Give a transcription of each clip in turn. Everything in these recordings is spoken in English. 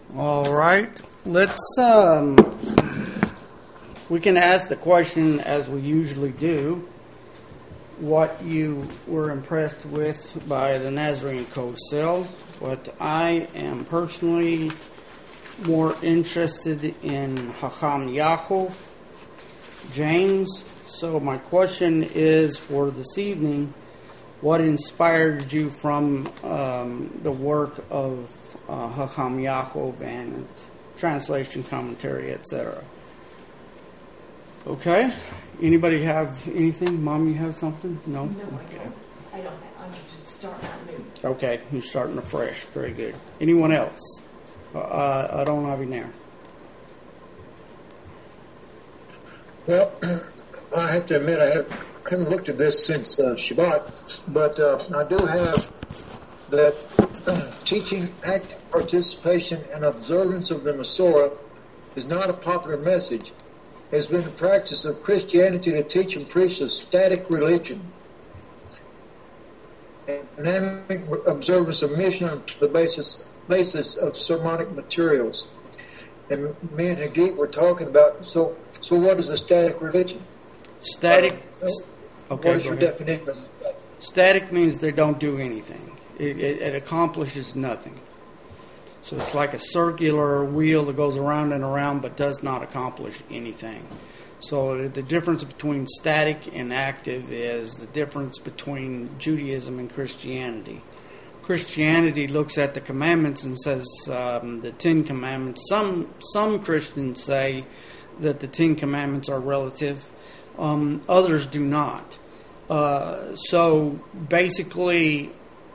All right. Let's, we can ask the question as we usually do, what you were impressed with by the Nazarene Code cell. But I am personally more interested in Chacham Yaakov, James. So my question is for this evening, what inspired you from the work of Chacham Yaakov and translation, commentary, etc.? Okay. Anybody have anything? Mom, you have something? No? No, I don't. I'm just starting out new. Okay, you're starting afresh. Very good. Anyone else? I don't have you there. Well, I have to admit I haven't looked at this since Shabbat, but I do have that teaching active participation and observance of the Masorah is not a popular message. It has been the practice of Christianity to teach and preach a static religion. And dynamic observance of mission on the basis of sermonic materials. And me and Hagit were talking about, so what is a static religion? Static. Okay. What is your definition of that? Static means they don't do anything. It accomplishes nothing. So it's like a circular wheel that goes around and around but does not accomplish anything. So the difference between static and active is the difference between Judaism and Christianity. Christianity looks at the commandments and says the Ten Commandments. Some Christians say that the Ten Commandments are relative. Others do not. So basically,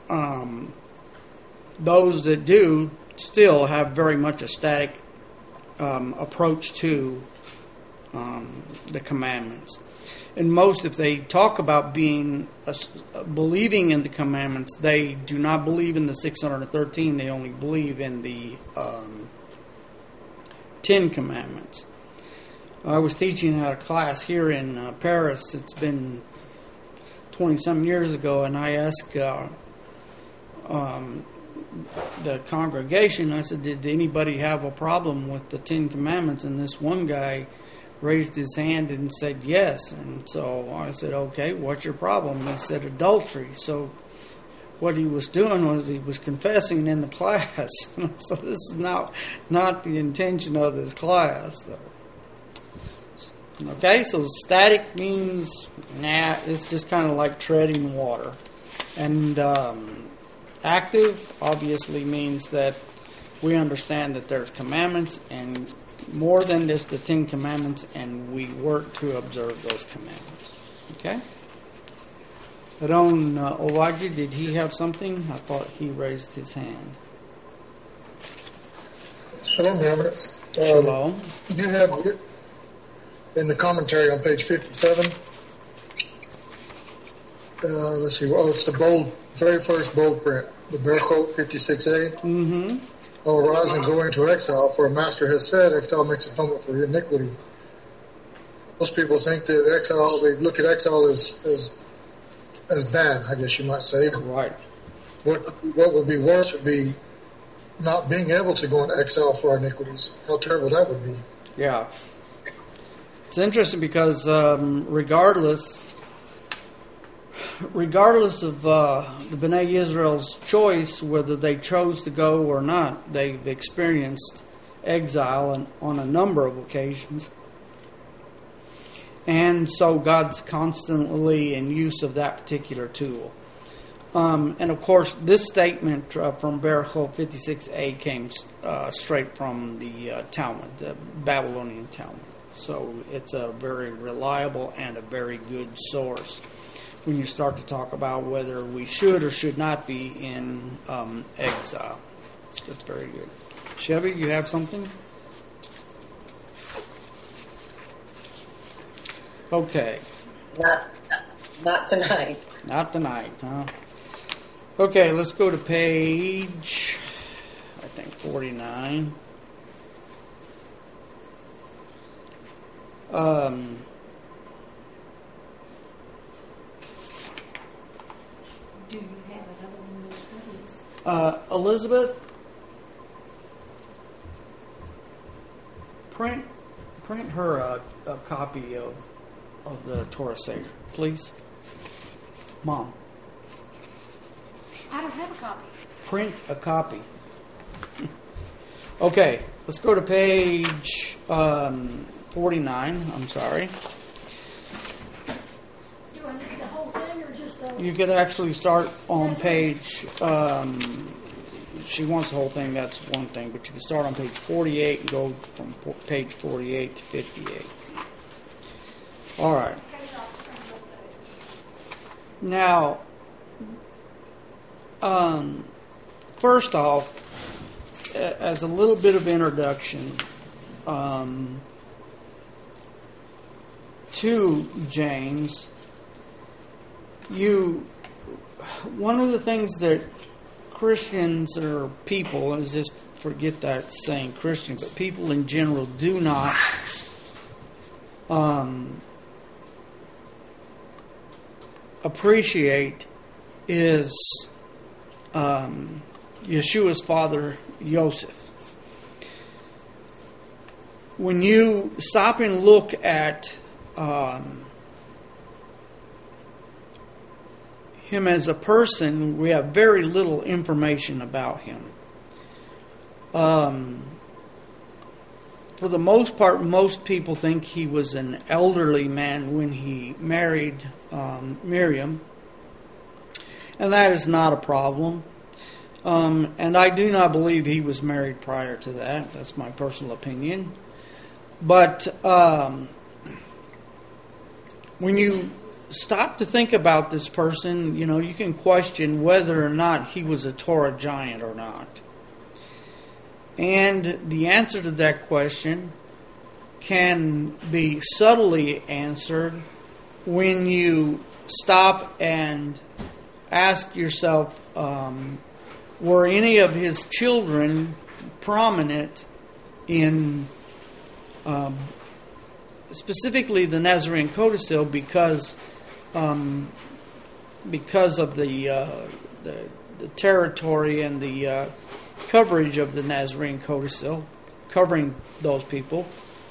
those that do still have very much a static approach to the commandments. And most, if they talk about believing in the commandments, they do not believe in the 613. They only believe in the 10 commandments. I was teaching at a class here in Paris. It's been 20-some years ago, and I asked the congregation, I said, did anybody have a problem with the 10 commandments? And this one guy raised his hand and said yes. And so I said, okay, what's your problem? He said adultery. So what he was doing was he was confessing in the class. So this is not the intention of this class. So. Okay, so static means, it's just kind of like treading water. And active obviously means that we understand that there's commandments and more than just the 10 commandments, and we work to observe those commandments. Okay? Adon Owaji, did he have something? I thought he raised his hand. Shalom, Robert. Shalom. You have in the commentary on page 57. Let's see. Oh, it's the very first bold print. The Berachot 56a. Mm-hmm. Oh, arise and go into exile, for a master has said, exile makes atonement for iniquity. Most people think that exile, they look at exile as bad, I guess you might say. Right. What would be worse would be not being able to go into exile for our iniquities. How terrible that would be. Yeah. It's interesting because regardless of the B'nai Israel's choice, whether they chose to go or not, they've experienced exile on a number of occasions. And so God's constantly in use of that particular tool. And of course, this statement from Berachot 56a came straight from the Talmud, the Babylonian Talmud. So it's a very reliable and a very good source when you start to talk about whether we should or should not be in exile. That's very good. Chevy, you have something? Okay. Not tonight. Not tonight, huh? Okay, let's go to page, I think, 49. Do you have another one of those studies? Elizabeth, print her a copy of the Torah Seder, please. Mom, I don't have a copy. print a copy. Okay, let's go to page 49. I'm sorry. Do I need the whole thing or just the? You could actually start on page. She wants the whole thing. That's one thing, but you can start on page 48 and go from page 48 to 58. All right. Now, first off, as a little bit of introduction to James, one of the things that Christians or people, let's just forget that saying Christian, but people in general do not appreciate is Yeshua's father, Yosef. When you stop and look at him as a person, we have very little information about him. For the most part, most people think he was an elderly man when he married Miriam, and that is not a problem. And I do not believe he was married prior to that. That's my personal opinion. But when you stop to think about this person, you can question whether or not he was a Torah giant or not. And the answer to that question can be subtly answered when you stop and ask yourself, were any of his children prominent in specifically the Nazarene Codicil because of the territory and the coverage of the Nazarene Codicil, covering those people.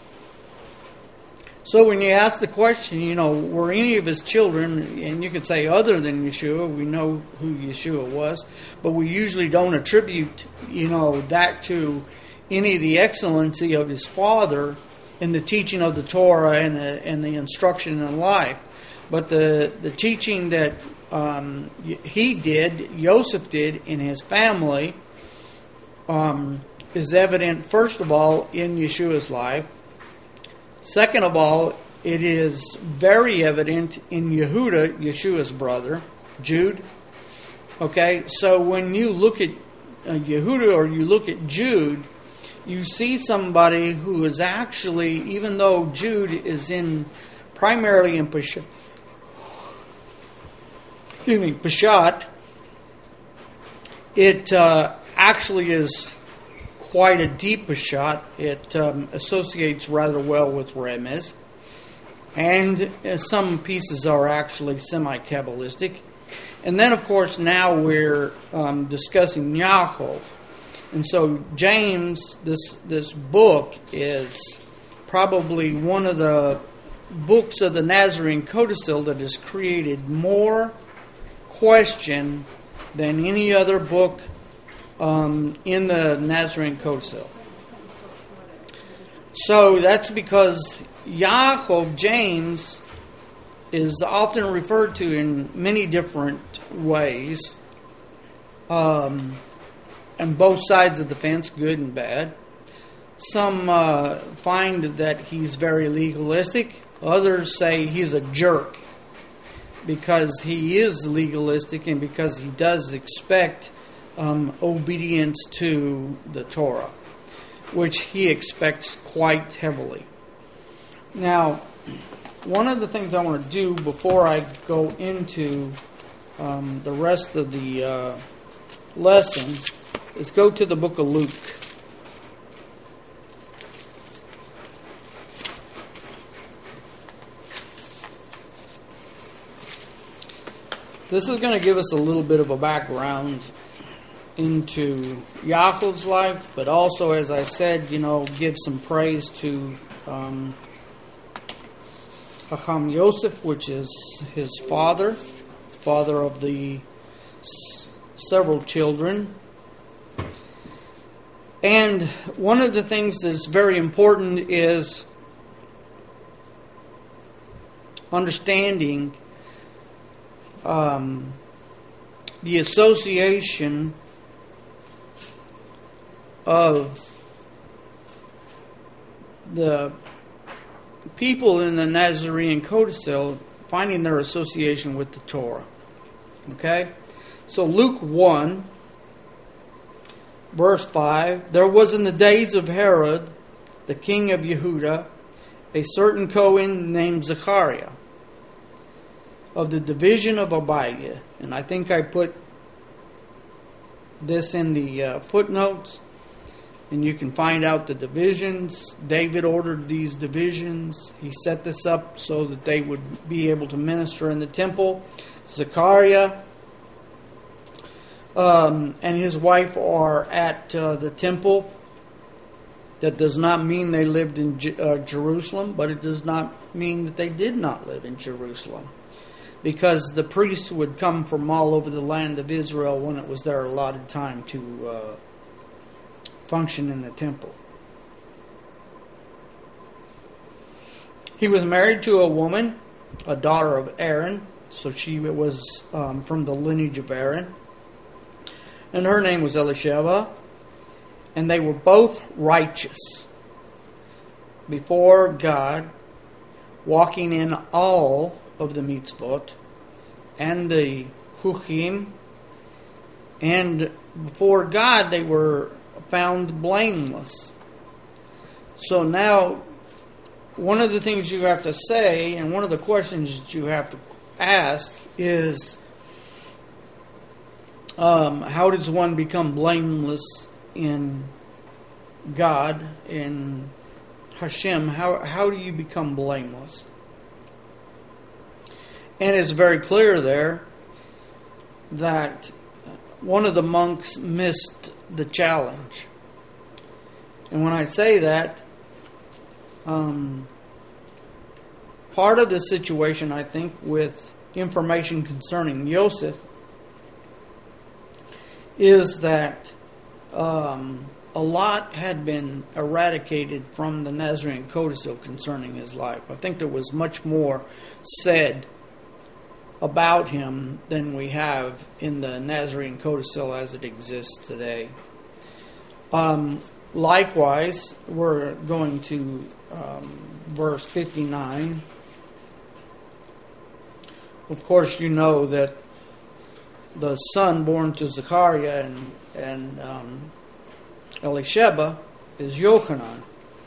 So when you ask the question, were any of his children, and you could say other than Yeshua, we know who Yeshua was, but we usually don't attribute, that to any of the excellency of his father in the teaching of the Torah and the instruction in life. But the teaching that Yosef did in his family, is evident, first of all, in Yeshua's life. Second of all, it is very evident in Yehuda, Yeshua's brother, Jude. Okay, so when you look at Yehuda or you look at Jude, you see somebody who is actually, even though Jude is primarily in Peshat, it actually is quite a deep Peshat. It associates rather well with Remez. And some pieces are actually semi-Kabbalistic. And then, of course, now we're discussing Yaakov. And so James, this book is probably one of the books of the Nazarene Codicil that has created more question than any other book in the Nazarene Codicil. So that's because Yaakov, James, is often referred to in many different ways, and both sides of the fence, good and bad. Some find that he's very legalistic. Others say he's a jerk because he is legalistic and because he does expect obedience to the Torah, which he expects quite heavily. Now, one of the things I want to do before I go into the rest of the lesson is go to the book of Luke. This is going to give us a little bit of a background into Yaakov's life, but also, as I said, give some praise to Chacham Yosef, which is his father of the several children. And one of the things that's very important is understanding the association of the people in the Nazarene codicil finding their association with the Torah. Okay? So Luke 1, verse 5, there was in the days of Herod, the king of Yehuda, a certain Cohen named Zechariah, of the division of Abiah. And I think I put this in the footnotes, and you can find out the divisions. David ordered these divisions. He set this up so that they would be able to minister in the temple. Zechariah and his wife are at the temple. That does not mean they lived in Jerusalem, but it does not mean that they did not live in Jerusalem, because the priests would come from all over the land of Israel when it was their allotted time to function in the temple. He was married to a woman, a daughter of Aaron, so she was from the lineage of Aaron, and her name was Elisheva. And they were both righteous before God, walking in all of the mitzvot and the chukim. And before God, they were found blameless. So now, one of the things you have to say, and one of the questions that you have to ask is, how does one become blameless in God, in Hashem? How do you become blameless? And it's very clear there that one of the monks missed the challenge. And when I say that, part of the situation, I think, with information concerning Yosef is that a lot had been eradicated from the Nazarene codicil concerning his life. I think there was much more said about him than we have in the Nazarene codicil as it exists today. Likewise, we're going to verse 59. Of course, you know that the son born to Zechariah and Elisheba is Yochanan.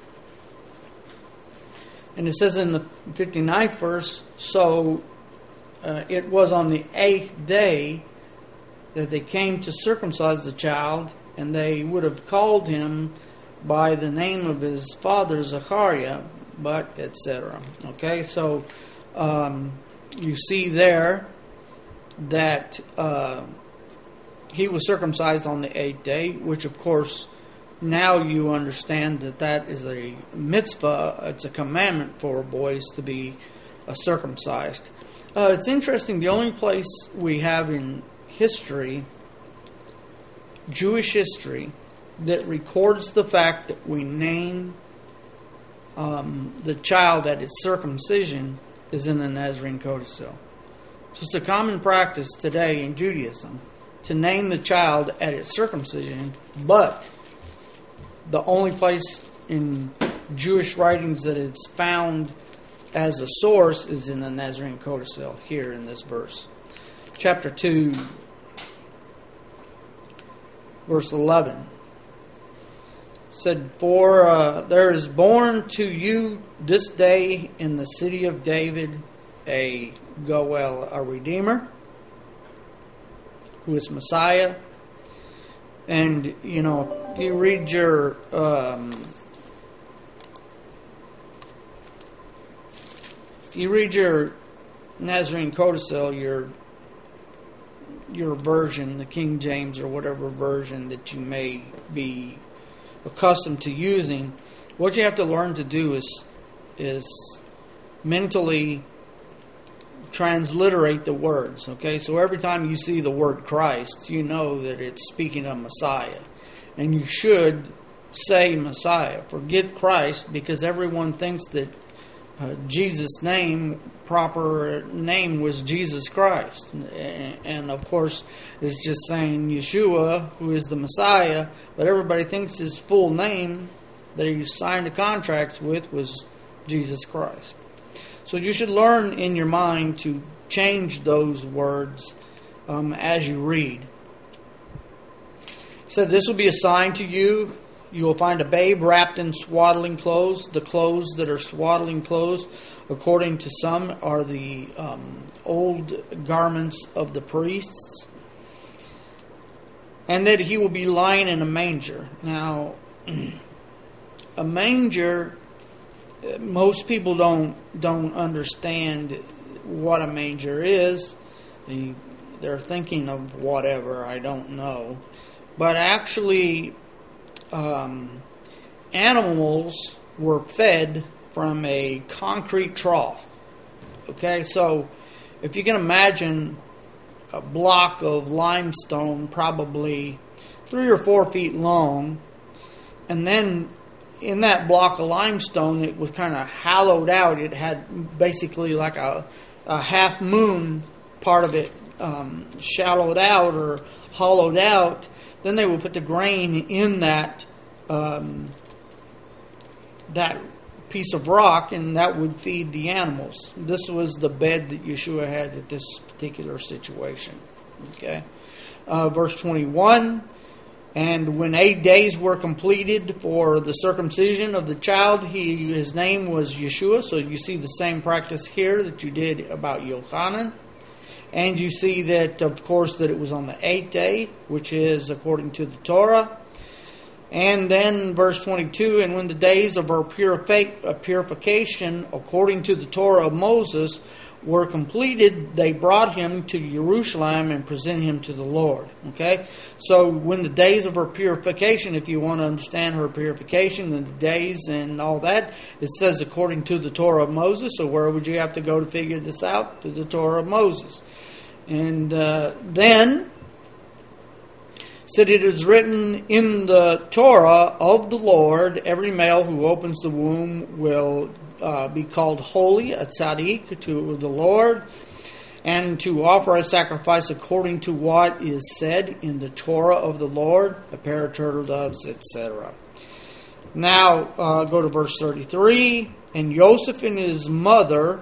And it says in the 59th verse, so it was on the 8th day that they came to circumcise the child, and they would have called him by the name of his father Zechariah, but etc. Okay, so you see there that he was circumcised on the 8th day, which of course now you understand that is a mitzvah. It's a commandment for boys to be circumcised. It's interesting, the only place we have in history, Jewish history, that records the fact that we name the child at its circumcision is in the Nazarene codicil. So it's a common practice today in Judaism to name the child at its circumcision, but the only place in Jewish writings that it's found as a source is in the Nazarene codicil, here in this verse. Chapter 2, verse 11. Said, for there is born to you this day in the city of David a Goel, a Redeemer, who is Messiah. And, you know, if you read your Nazarene codicil, your your version, the King James or whatever version that you may be accustomed to using, what you have to learn to do is mentally transliterate the words. Okay, so every time you see the word Christ, you know that it's speaking of Messiah, and you should say Messiah. Forget Christ, because everyone thinks that Jesus' proper name was Jesus Christ, and of course it's just saying Yeshua, who is the Messiah, but everybody thinks his full name that he signed the contracts with was Jesus Christ. So you should learn in your mind to change those words as you read. It said, "This will be a sign to you. You will find a babe wrapped in swaddling clothes." The clothes that are swaddling clothes, according to some, are the old garments of the priests. "And that he will be lying in a manger." Now, a manger, most people don't understand what a manger is. They're thinking of whatever, I don't know. But actually, animals were fed from a concrete trough. Okay, so if you can imagine a block of limestone, probably 3 or 4 feet long, and then in that block of limestone, it was kind of hollowed out. It had basically like a half moon part of it shallowed out or hollowed out. Then they would put the grain in that piece of rock, and that would feed the animals. This was the bed that Yeshua had at this particular situation. Okay, verse 21. "And when 8 days were completed for the circumcision of the child, his name was Yeshua." So you see the same practice here that you did about Yochanan. And you see that, of course, that it was on the 8th day, which is according to the Torah. And then verse 22, "And when the days of our purification, according to the Torah of Moses, were completed, they brought him to Jerusalem and presented him to the Lord." Okay? So when the days of her purification, if you want to understand her purification and the days and all that, it says according to the Torah of Moses. So where would you have to go to figure this out? To the Torah of Moses. And then said, "It is written in the Torah of the Lord, every male who opens the womb will be called holy, a tzaddik, to the Lord, and to offer a sacrifice according to what is said in the Torah of the Lord, a pair of turtle doves, etc." Now, go to verse 33. "And Joseph and his mother,"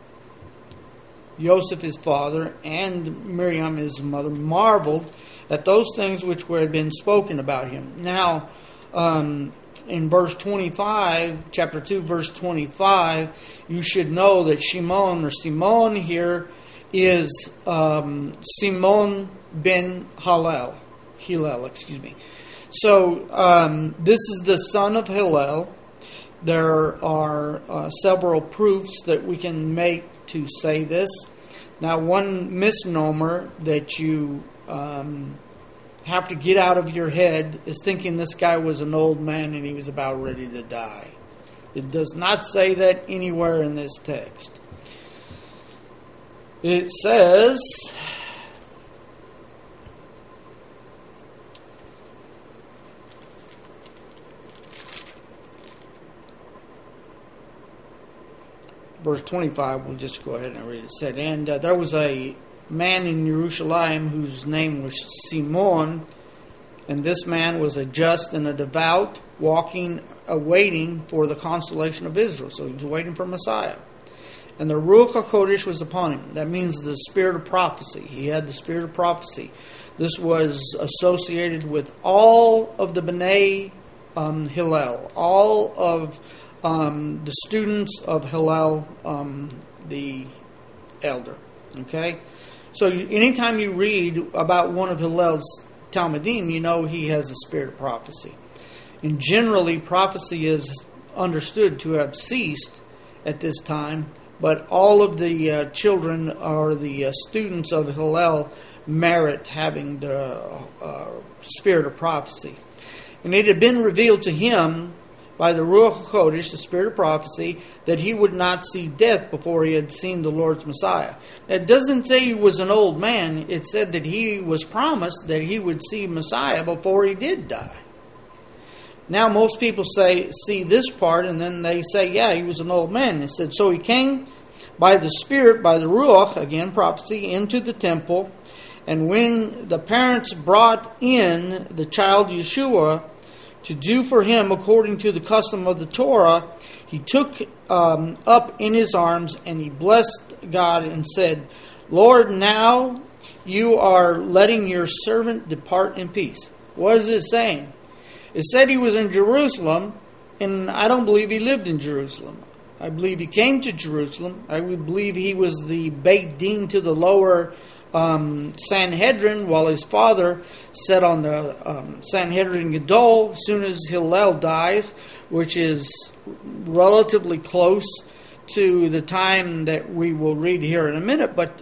Joseph his father, and Miriam his mother, "marveled at those things which had been spoken about him." Now, in verse 25, chapter 2, verse 25, you should know that Shimon, or Simon here, is Simon ben Hillel. So, this is the son of Hillel. There are several proofs that we can make to say this. Now, one misnomer that you have to get out of your head is thinking this guy was an old man and he was about ready to die. It does not say that anywhere in this text. It says, verse 25, we'll just go ahead and read it. It said, "And there was a man in Jerusalem whose name was Simon, and this man was a just and a devout, waiting for the consolation of Israel." So he was waiting for Messiah. "And the Ruach HaKodesh was upon him." That means the spirit of prophecy. He had the spirit of prophecy. This was associated with all of the B'nai Hillel, all of the students of Hillel, the elder. Okay? So anytime you read about one of Hillel's Talmudim, you know he has a spirit of prophecy. And generally, prophecy is understood to have ceased at this time, but all of the children or the students of Hillel merit having the spirit of prophecy. And it had been revealed to him by the Ruach HaKodesh, the spirit of prophecy, that he would not see death before he had seen the Lord's Messiah. It doesn't say he was an old man. It said that he was promised that he would see Messiah before he did die. Now most people see this part, and then they say, yeah, he was an old man. It said, so he came by the Spirit, by the Ruach, again prophecy, into the temple. And when the parents brought in the child Yeshua to do for him according to the custom of the Torah, he took up in his arms and he blessed God and said, Lord, now you are letting your servant depart in peace. What is it saying? It said he was in Jerusalem, and I don't believe he lived in Jerusalem. I believe he came to Jerusalem. I would believe he was the Beit Din to the lower Sanhedrin, while his father sat on the Sanhedrin Gadol as soon as Hillel dies, which is relatively close to the time that we will read here in a minute. But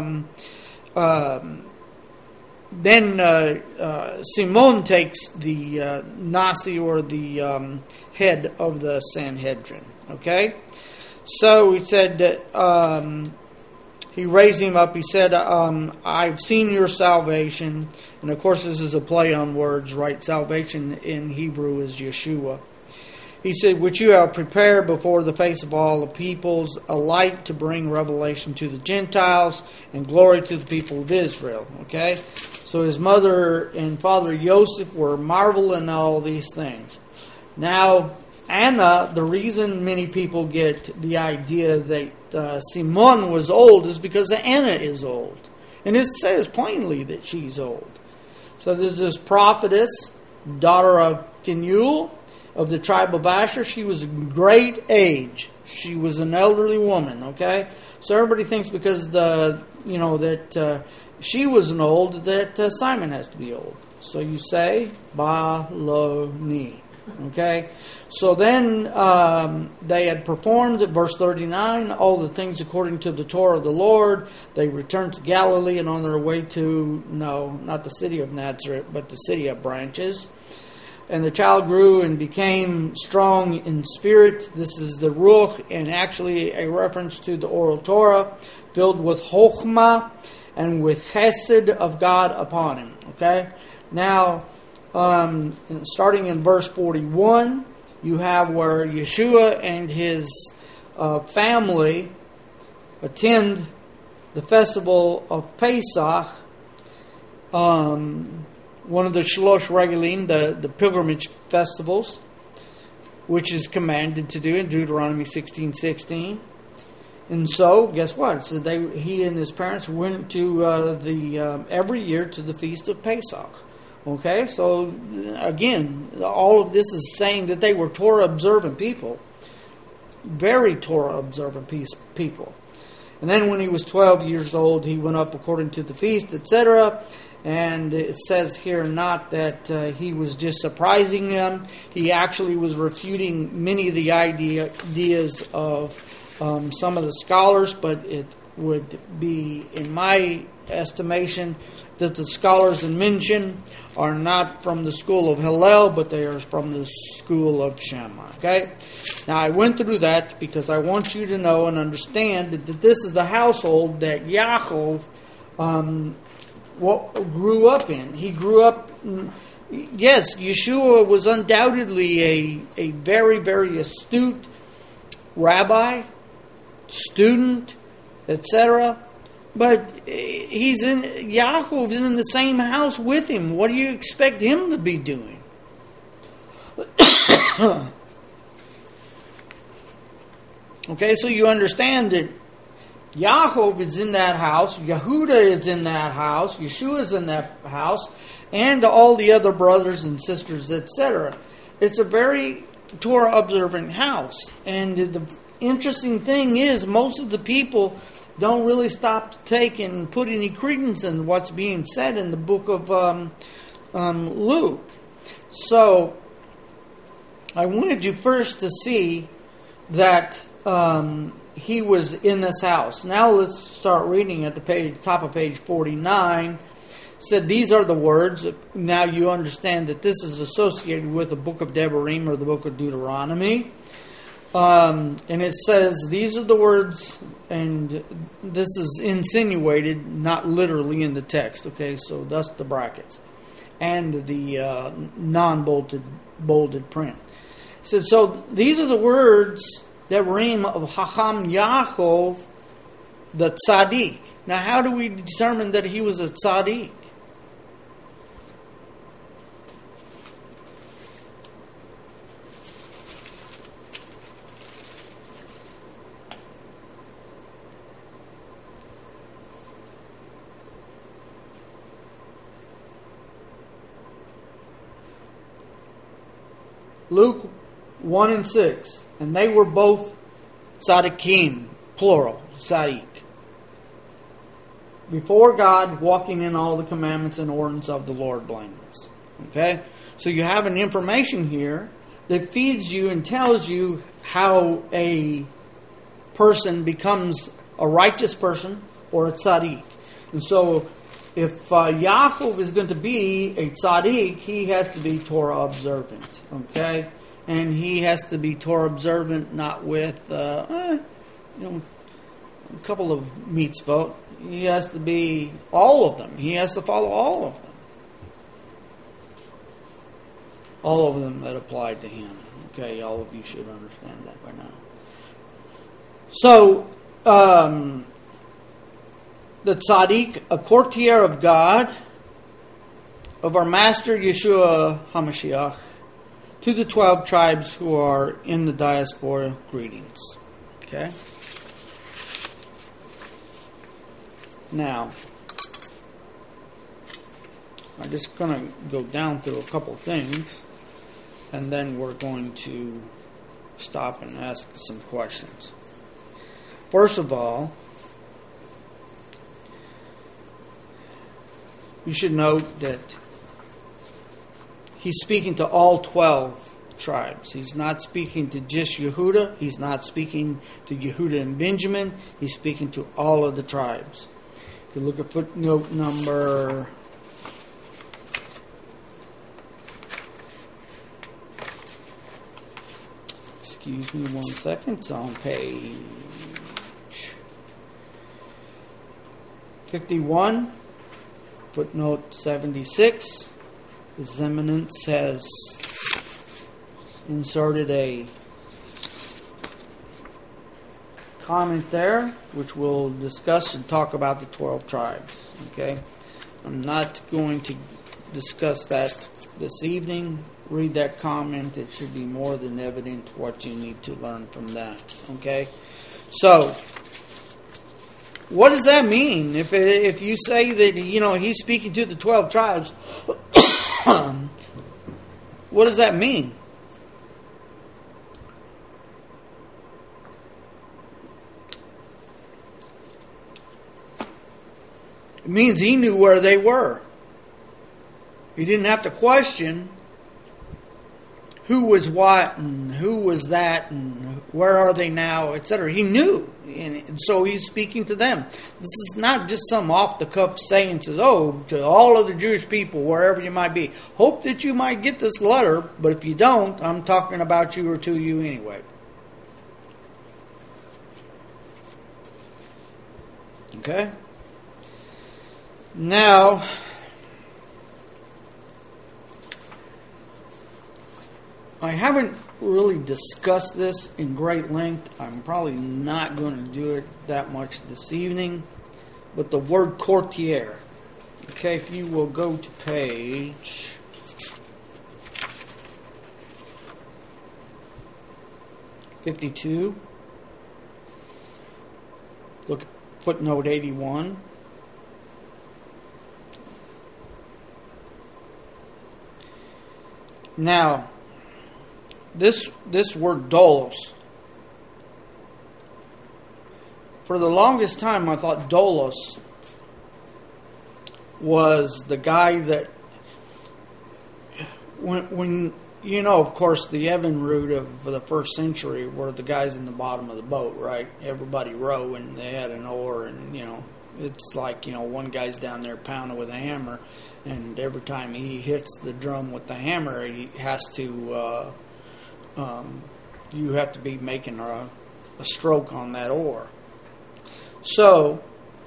then Simon takes the Nasi, or the head of the Sanhedrin. Okay? So he said that he raised him up. He said, I've seen your salvation. And of course this is a play on words, right? Salvation in Hebrew is Yeshua. He said, which you have prepared before the face of all the peoples, a light to bring revelation to the Gentiles and glory to the people of Israel. Okay? So his mother and father Joseph were marveling at all these things. Now, Anna, the reason many people get the idea that Simon was old is because Anna is old. And it says plainly that she's old. So there's this prophetess, daughter of Kenuel, of the tribe of Asher. She was great age. She was an elderly woman, okay? So everybody thinks because she was an old, that Simon has to be old. So you say, Baloni. Okay? So then they had performed, at verse 39, all the things according to the Torah of the Lord. They returned to Galilee, and on their way to, no, not the city of Nazareth, but the city of branches. And the child grew and became strong in spirit. This is the Ruach, and actually a reference to the oral Torah, filled with Chokhmah and with Chesed of God upon him. Okay? Now, starting in verse 41, you have where Yeshua and his family attend the festival of Pesach, one of the Shalosh Regalim, the pilgrimage festivals, which is commanded to do in Deuteronomy 16:16. And so, guess what? So he and his parents went to every year to the feast of Pesach. Okay, so again, all of this is saying that they were Torah observant people, very Torah observant people. And then when he was 12 years old, he went up according to the feast, etc. And it says here not that he was just surprising them. He actually was refuting many of the ideas of some of the scholars, but it would be, in my estimation, that the scholars in mention are not from the school of Hillel, but they are from the school of Shammai. Okay? Now, I went through that because I want you to know and understand that this is the household that Yaakov grew up in. He grew up... Yes, Yeshua was undoubtedly a very, very astute rabbi, student, etc., but Yaakov is in the same house with him. What do you expect him to be doing? Okay, so you understand that Yaakov is in that house, Yehuda is in that house, Yeshua is in that house, and all the other brothers and sisters, etc. It's a very Torah observant house. And the interesting thing is, most of the people don't really stop to take and put any credence in what's being said in the book of Luke. So, I wanted you first to see that he was in this house. Now let's start reading at the top of page 49. said these are the words. Now you understand that this is associated with the book of Devarim or the book of Deuteronomy. And it says these are the words, and this is insinuated, not literally in the text. Okay, so thus the brackets and the non-bolded print. It said, so these are the words, Devarim of Hacham Yaakov, the tzaddik. Now, how do we determine that he was a tzaddik? Luke 1 and 6. And they were both tzaddikim, plural, tzaddik. Before God, walking in all the commandments and ordinances of the Lord blameless. Okay? So you have an information here that feeds you and tells you how a person becomes a righteous person or a tzaddik. And so if Yaakov is going to be a tzaddik, he has to be Torah observant. Okay? And he has to be Torah observant not with a couple of mitzvot. He has to be all of them. He has to follow all of them. All of them that apply to him. Okay, all of you should understand that by now. So, the tzaddik, a courtier of God, of our Master Yeshua HaMashiach, to the 12 tribes who are in the diaspora, greetings. Okay? Now, I'm just going to go down through a couple things, and then we're going to stop and ask some questions. First of all, you should note that he's speaking to all 12 tribes. He's not speaking to just Yehuda. He's not speaking to Yehuda and Benjamin. He's speaking to all of the tribes. If you look at footnote number 1 second. It's on page 51, footnote 76. His Eminence has inserted a comment there, which we'll discuss and talk about the 12 tribes. Okay? I'm not going to discuss that this evening. Read that comment. It should be more than evident what you need to learn from that. Okay? So, what does that mean? If you say that, he's speaking to the 12 tribes, what does that mean? It means he knew where they were. He didn't have to question who was what and who was that and where are they now, etc. He knew. And so he's speaking to them. This is not just some off-the-cuff saying, says, to all of the Jewish people, wherever you might be. Hope that you might get this letter, but if you don't, I'm talking about you or to you anyway. Okay? Now, I haven't really discussed this in great length. I'm probably not going to do it that much this evening. But the word courtier. Okay, if you will go to page 52. Look at footnote 81. Now, this word doulos. For the longest time, I thought doulos was the guy that, when of course, the Evan route of the first century were the guys in the bottom of the boat, right? Everybody row, and they had an oar, and it's like, one guy's down there pounding with a hammer, and every time he hits the drum with the hammer, he has to, you have to be making a stroke on that oar. So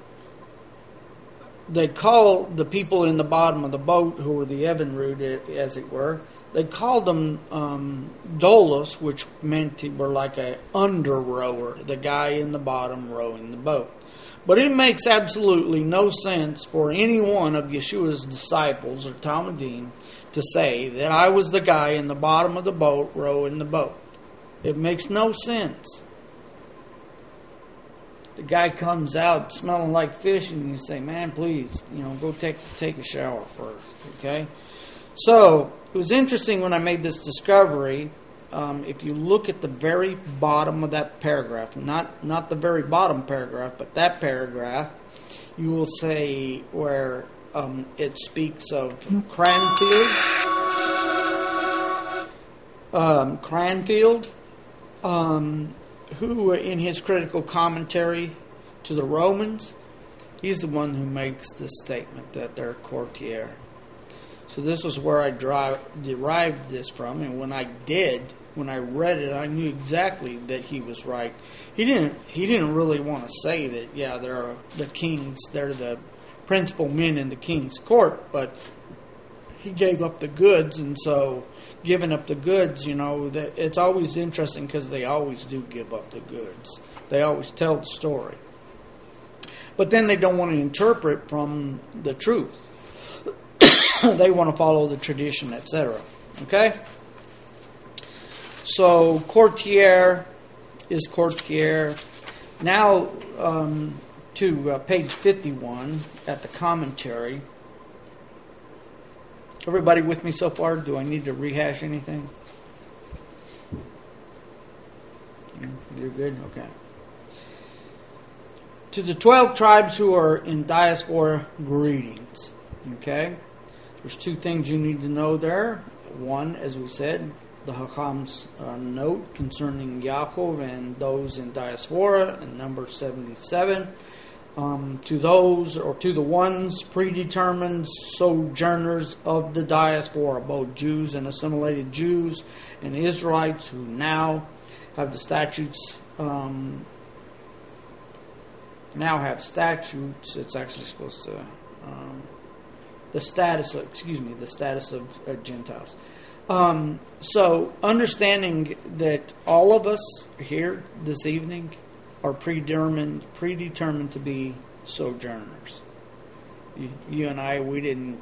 they call the people in the bottom of the boat, who were the Evinrude, as it were, they called them dolos, which meant they were like a under rower, the guy in the bottom rowing the boat. But it makes absolutely no sense for any one of Yeshua's disciples or Talmudim to say that I was the guy in the bottom of the boat rowing the boat. It makes no sense. The guy comes out smelling like fish, and you say, man, please, go take a shower first, okay? So, it was interesting when I made this discovery. If you look at the very bottom of that paragraph, not the very bottom paragraph, but that paragraph, you will say where it speaks of Cranfield. Who in his critical commentary to the Romans, he's the one who makes this statement that they're courtier. So this was where I derived this from, and when I read it, I knew exactly that he was right. He didn't really want to say that, they're the kings, they're the principal men in the king's court, but he gave up the goods, and so giving up the goods, that it's always interesting because they always do give up the goods. They always tell the story. But then they don't want to interpret from the truth. They want to follow the tradition, etc. Okay? So, courtier is courtier. Now, to page 51 at the commentary. Everybody with me so far? Do I need to rehash anything? You're good? Okay. To the 12 tribes who are in diaspora, greetings. Okay? There's two things you need to know there. One, as we said, the Hakam's note concerning Yaakov and those in diaspora, in number 77. To those, or to the ones predetermined sojourners of the diaspora, both Jews and assimilated Jews and Israelites who now have the statutes, it's actually supposed to, the status of Gentiles. So, understanding that all of us here this evening are predetermined to be sojourners. You and I, we didn't.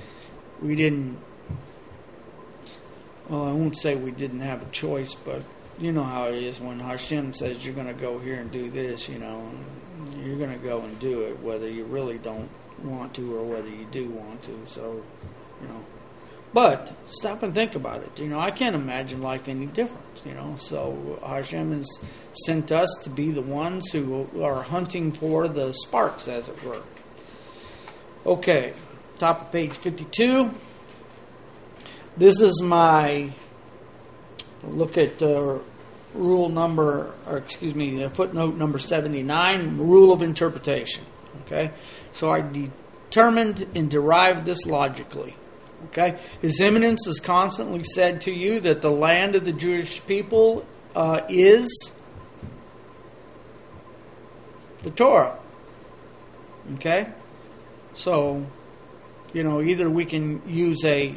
Well, I won't say we didn't have a choice, but you know how it is when Hashem says you're going to go here and do this. You're going to go and do it, whether you really don't want to or whether you do want to. So, But stop and think about it. I can't imagine life any different. So Hashem has sent us to be the ones who are hunting for the sparks, as it were. Okay, top of page 52. This is my look at footnote number 79, rule of interpretation. Okay, so I determined and derived this logically. Okay, His Eminence has constantly said to you that the land of the Jewish people is the Torah. Okay, so either we can use a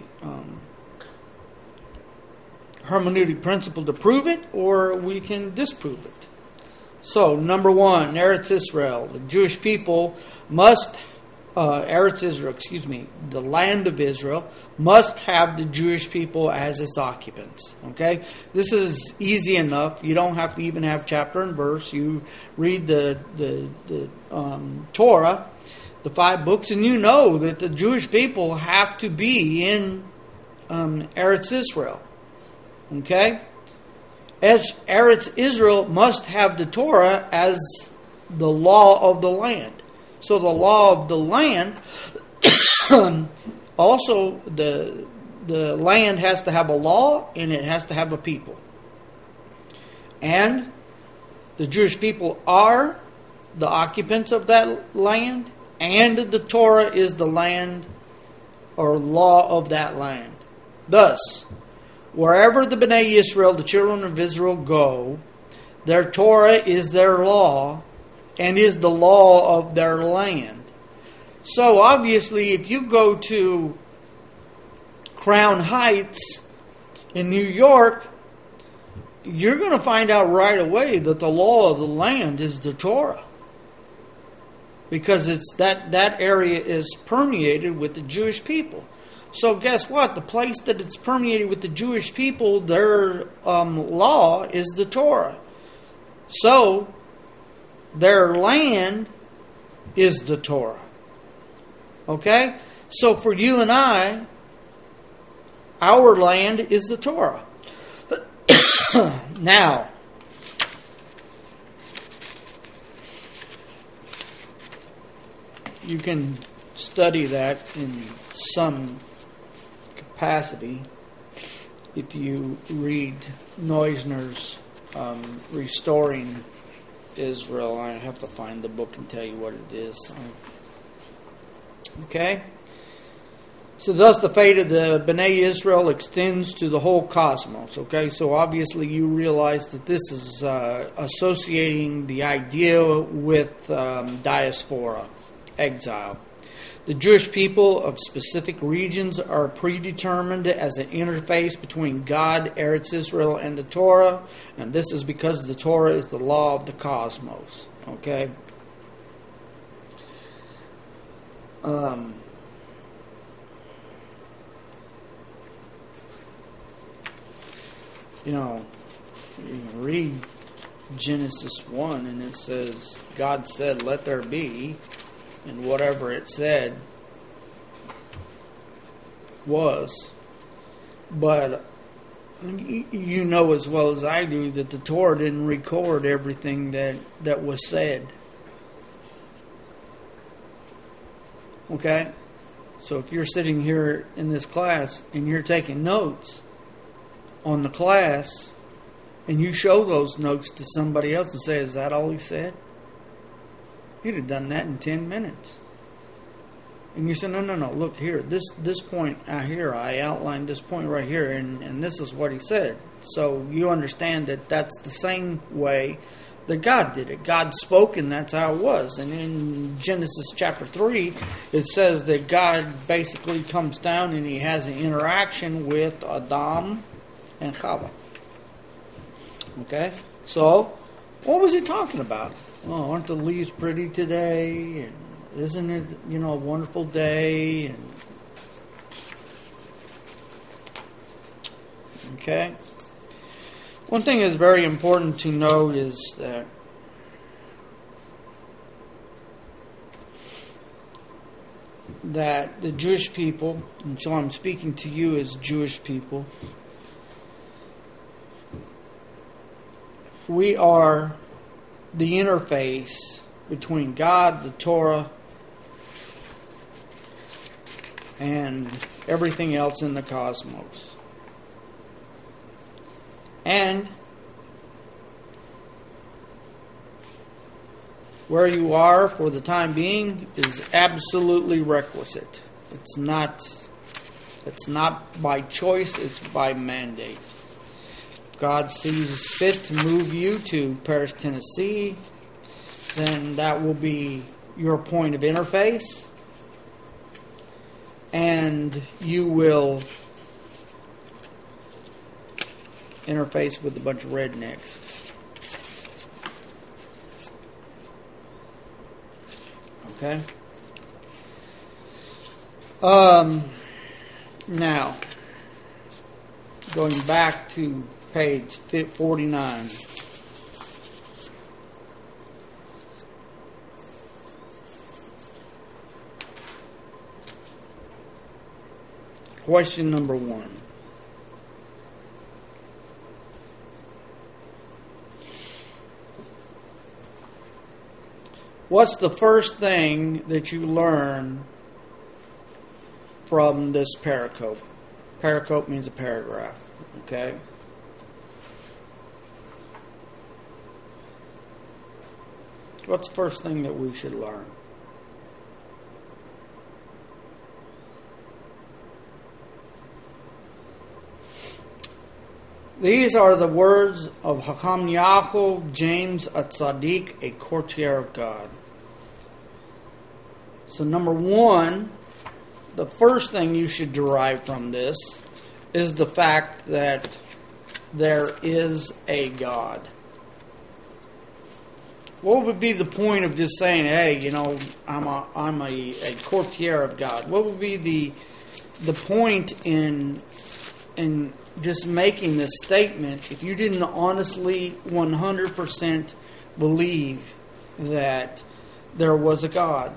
hermeneutic principle to prove it, or we can disprove it. So, number one, Eretz Israel, the Jewish people must. The land of Israel must have the Jewish people as its occupants. Okay, this is easy enough. You don't have to even have chapter and verse. You read the Torah, the 5 books, and you know that the Jewish people have to be in Eretz Israel. Okay, as Eretz Israel must have the Torah as the law of the land. So the law of the land, also the land has to have a law and it has to have a people. And the Jewish people are the occupants of that land, and the Torah is the land or law of that land. Thus, wherever the Bnei Yisrael, the children of Israel, go, their Torah is their law and is the law of their land. So obviously, if you go to Crown Heights in New York, you're going to find out right away that the law of the land is the Torah. Because it's that area is permeated with the Jewish people. So guess what? The place that it's permeated with the Jewish people, their law is the Torah. So their land is the Torah. Okay? So for you and I, our land is the Torah. Now, you can study that in some capacity if you read Neusner's Restoring Israel. I have to find the book and tell you what it is. Okay? So thus the fate of the Bnei Israel extends to the whole cosmos. Okay, so obviously you realize that this is associating the idea with diaspora, exile. The Jewish people of specific regions are predetermined as an interface between God, Eretz Israel, and the Torah, and this is because the Torah is the law of the cosmos. Okay? You know, you can read Genesis 1 and it says, God said, let there be, and whatever it said was. But you know as well as I do that the Torah didn't record everything that was said. Okay? So if you're sitting here in this class and you're taking notes on the class, and you show those notes to somebody else and say, is that all he said? You'd have done that in 10 minutes. And you say, no, look here, this point out here, I outlined this point right here, and this is what he said. So you understand that that's the same way that God did it. God spoke, and that's how it was. And in Genesis chapter 3, it says that God basically comes down and he has an interaction with Adam and Chava. Okay? So, what was he talking about? Oh, aren't the leaves pretty today? And isn't it, a wonderful day? And okay? One thing that's very important to note is that the Jewish people, and so I'm speaking to you as Jewish people, we are the interface between God, the Torah, and everything else in the cosmos. And where you are for the time being is absolutely requisite. It's not by choice, it's by mandate. God sees fit to move you to Paris, Tennessee, then that will be your point of interface. And you will interface with a bunch of rednecks. Okay? Now, going back to page 49. Question number 1. What's the first thing that you learn from this pericope? Pericope means a paragraph. Okay? What's the first thing that we should learn? These are the words of Hakam Yaakov James Atzadik, a courtier of God. So number one, the first thing you should derive from this is the fact that there is a God. What would be the point of just saying, hey, you know, I'm a courtier of God? What would be the point in just making this statement if you didn't honestly 100% believe that there was a God?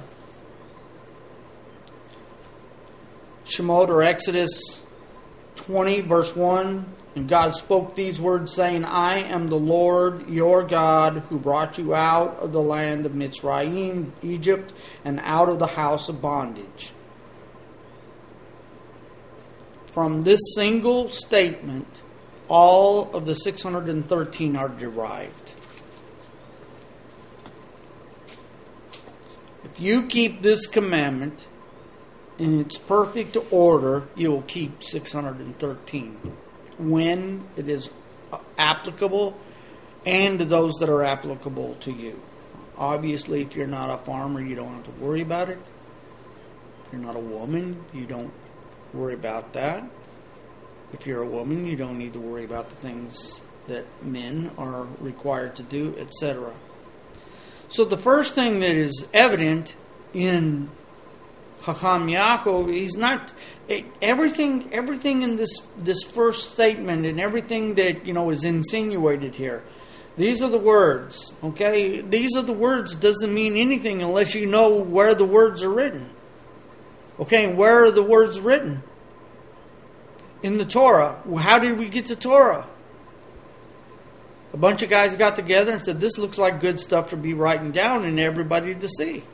Shemot, or Exodus 20 verse 1, and God spoke these words, saying, I am the Lord your God, who brought you out of the land of Mitzrayim, Egypt, and out of the house of bondage. From this single statement, all of the 613 are derived. If you keep this commandment in its perfect order, you will keep 613. When it is applicable, and to those that are applicable to you. Obviously, if you're not a farmer, you don't have to worry about it. If you're not a woman, you don't worry about that. If you're a woman, you don't need to worry about the things that men are required to do, etc. So the first thing that is evident in Hakam Yaakov, he's not everything in this first statement and everything that is insinuated here. These are the words, okay? These are the words doesn't mean anything unless you know where the words are written. Okay, and where are the words written? In the Torah. How did we get to Torah? A bunch of guys got together and said, this looks like good stuff to be writing down and everybody to see.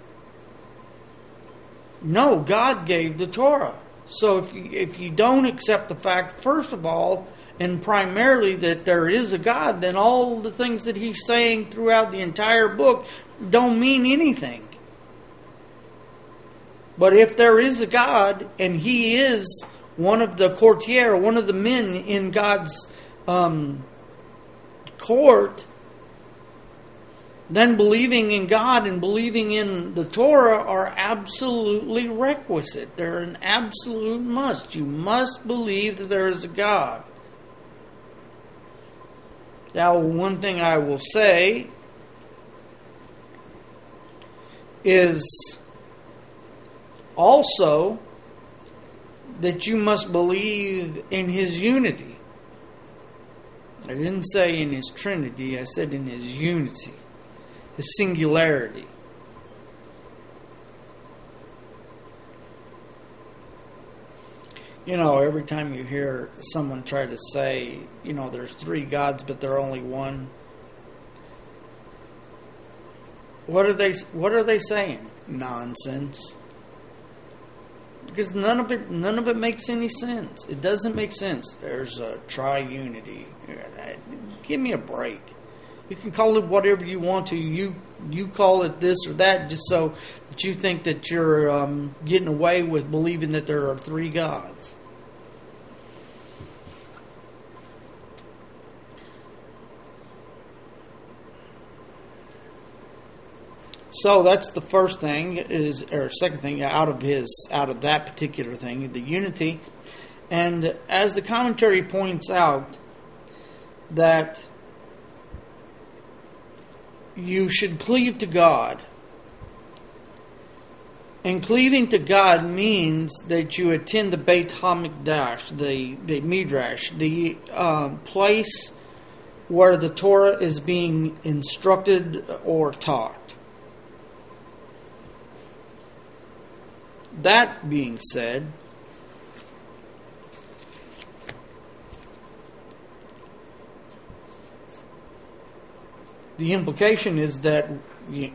No, God gave the Torah. So if you don't accept the fact, first of all, and primarily that there is a God, then all the things that he's saying throughout the entire book don't mean anything. But if there is a God, and he is one of the courtier, one of the men in God's court, then believing in God and believing in the Torah are absolutely requisite. They're an absolute must. You must believe that there is a God. Now, one thing I will say is also that you must believe in his unity. I didn't say in his Trinity, I said in his unity. His singularity. Every time you hear someone try to say, there's three gods, but they're only one. What are they saying? Nonsense. Because none of it makes any sense. It doesn't make sense. There's a triunity. Give me a break. You can call it whatever you want to. You call it this or that just so that you think that you're getting away with believing that there are three gods. So that's the first thing or second thing out of that particular thing, the unity. And as the commentary points out, that you should cleave to God. And cleaving to God means that you attend the Beit HaMikdash, the Midrash, the place where the Torah is being instructed or taught. That being said, the implication is that you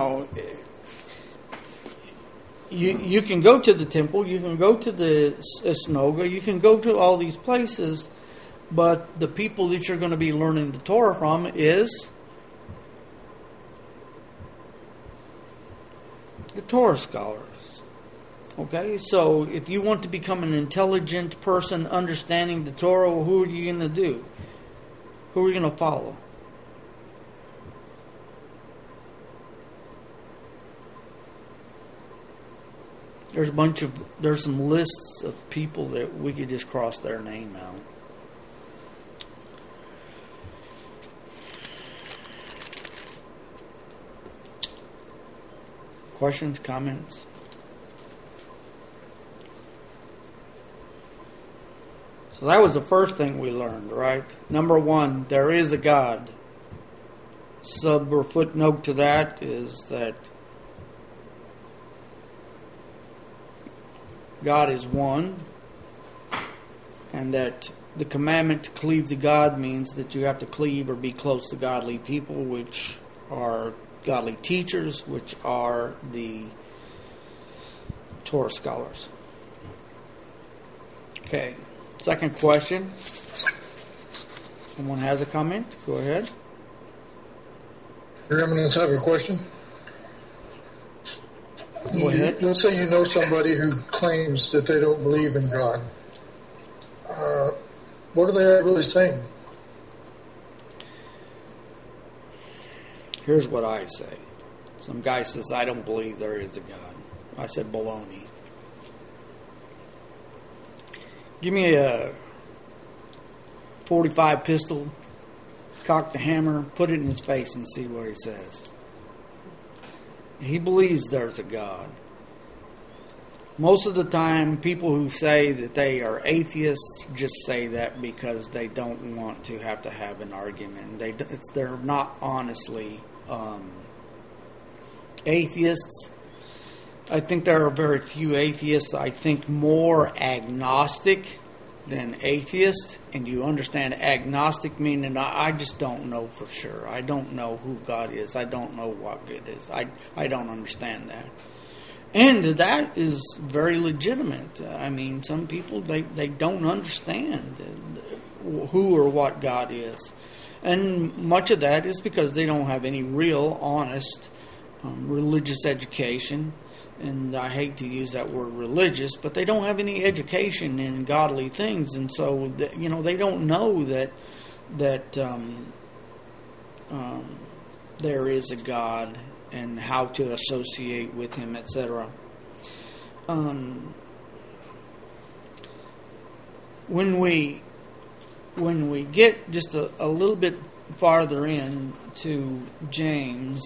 can go to the temple, you can go to the synagogue, you can go to all these places, but the people that you're going to be learning the Torah from is The Torah scholars. Okay, so if you want to become an intelligent person understanding the Torah, who are you going to do? Who are you going to follow? There's some lists of people that we could just cross their name out. Questions, comments? So that was the first thing we learned, right? Number one, there is a God. Sub or footnote to that is that God is one, and that the commandment to cleave to God means that you have to cleave or be close to godly people, which are godly teachers, which are the Torah scholars. Okay. Second question. Someone has a comment? Go ahead. Your Eminence, I have a question. Go ahead. Let's say you know somebody who claims that they don't believe in God. What are they really saying? Here's what I say. Some guy says, I don't believe there is a God. I said, baloney. Give me a .45 pistol, cock the hammer, put it in his face and see what he says. He believes there's a God. Most of the time, people who say that they are atheists just say that because they don't want to have an argument. They're not honestly atheists. I think there are very few atheists. I think more agnostic than atheist. And you understand agnostic meaning I just don't know for sure. I don't know who God is. I don't know what good is. I don't understand that. And that is very legitimate. I mean, some people, they don't understand who or what God is. And much of that is because they don't have any real, honest religious education. And I hate to use that word religious, but they don't have any education in godly things, and so they don't know that there is a God and how to associate with Him, etc. When we get just a little bit farther in to James.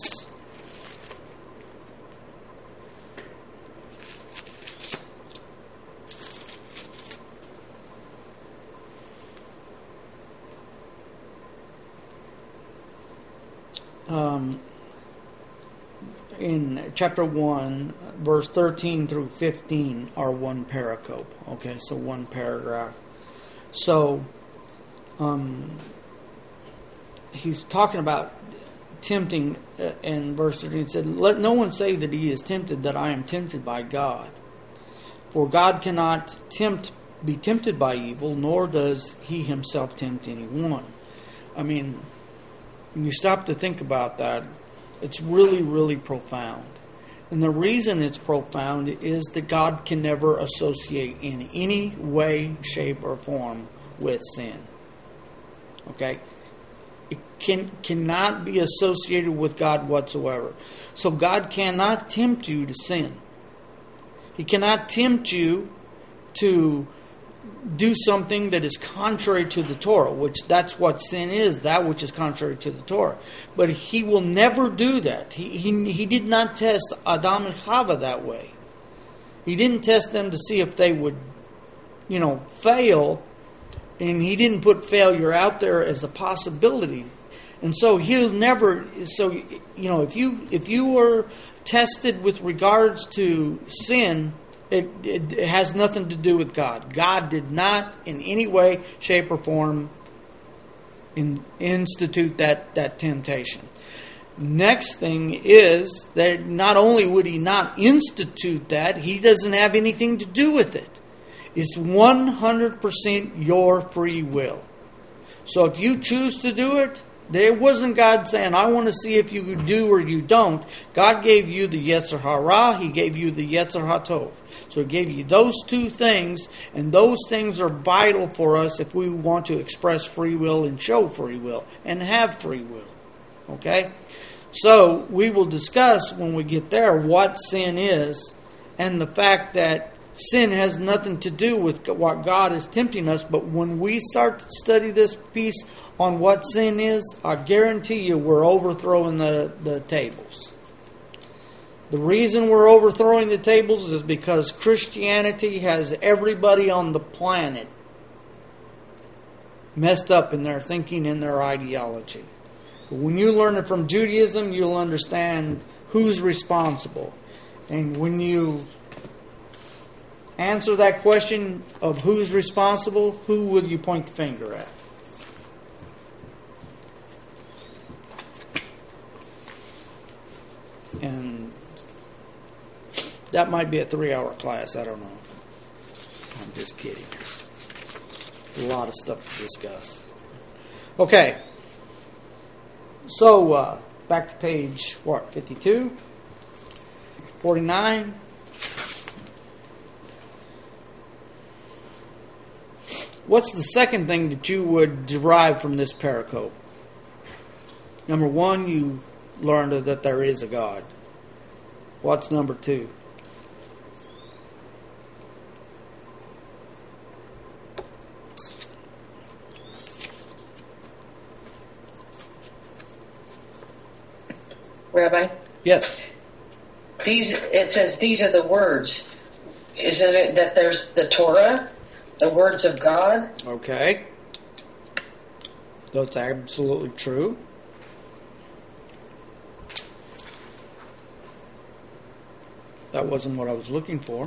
In chapter 1, verse 13 through 15 are one pericope. Okay, so one paragraph. So, he's talking about tempting in verse 13. He said, let no one say that he is tempted, that I am tempted by God. For God cannot be tempted by evil, nor does He Himself tempt anyone. I mean, when you stop to think about that, it's really, really profound. And the reason it's profound is that God can never associate in any way, shape, or form with sin. Okay? It cannot be associated with God whatsoever. So God cannot tempt you to sin. He cannot tempt you to do something that is contrary to the Torah, which that's what sin is, that which is contrary to the Torah. But He will never do that. He did not test Adam and Chava that way. He didn't test them to see if they would, fail, and He didn't put failure out there as a possibility. And so He'll never. So if you were tested with regards to sin, It has nothing to do with God. God did not in any way, shape, or form institute that temptation. Next thing is that not only would He not institute that, He doesn't have anything to do with it. It's 100% your free will. So if you choose to do it, There wasn't God saying, I want to see if you do or you don't. God gave you the Yetzer Hara. He gave you the Yetzer HaTov. So He gave you those two things, and those things are vital for us if we want to express free will and show free will and have free will. Okay? So we will discuss when we get there what sin is and the fact that sin has nothing to do with what God is tempting us. But when we start to study this piece on what sin is, I guarantee you we're overthrowing the tables. The reason we're overthrowing the tables is because Christianity has everybody on the planet messed up in their thinking and their ideology. But when you learn it from Judaism, you'll understand who's responsible. And when you answer that question of who's responsible, who will you point the finger at? And that might be a 3-hour class. I don't know. I'm just kidding. A lot of stuff to discuss. Okay. So, back to page, 52? 49? What's the second thing that you would derive from this pericope? Number one, you learned that there is a God. What's number two? Rabbi? Yes. It says these are the words. Isn't it that there's the Torah, the words of God? Okay. That's absolutely true. That wasn't what I was looking for.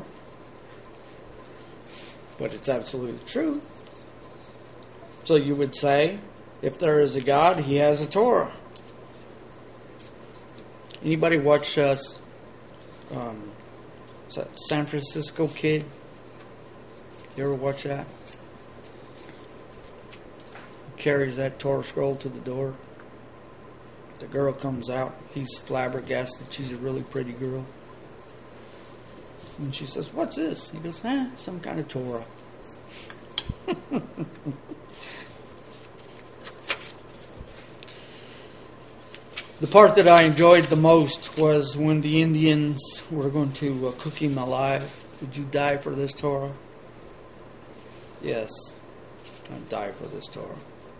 But it's absolutely true. So you would say, if there is a God, He has a Torah. Anybody watch is that San Francisco Kid? You ever watch that? He carries that Torah scroll to the door. The girl comes out. He's flabbergasted. She's a really pretty girl. And she says, "What's this?" He goes, some kind of Torah. The part that I enjoyed the most was when the Indians were going to cook him alive. Would you die for this Torah? Yes, I'd die for this Torah.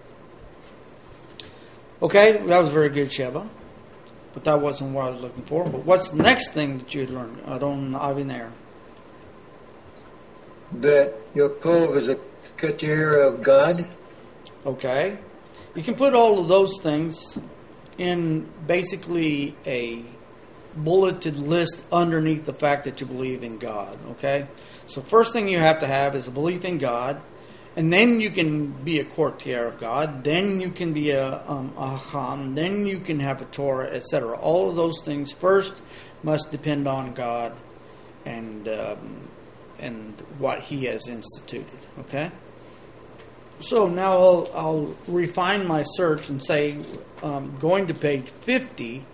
Okay, that was very good, Sheba. But that wasn't what I was looking for. But what's the next thing that you'd learn? I don't have there. That Yaakov is a Keter of God. Okay. You can put all of those things in basically a bulleted list underneath the fact that you believe in God. Okay? So first thing you have to have is a belief in God. And then you can be a courtier of God. Then you can be a Hacham. Then you can have a Torah, etc. All of those things first must depend on God and what He has instituted. Okay. So now I'll refine my search and say, going to page 50.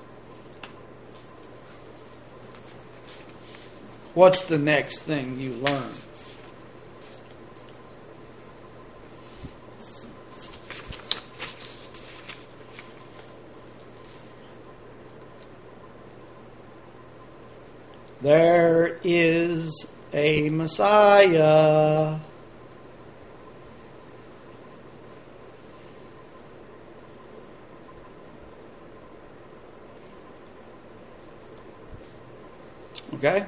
What's the next thing you learn? There is a Messiah. Okay?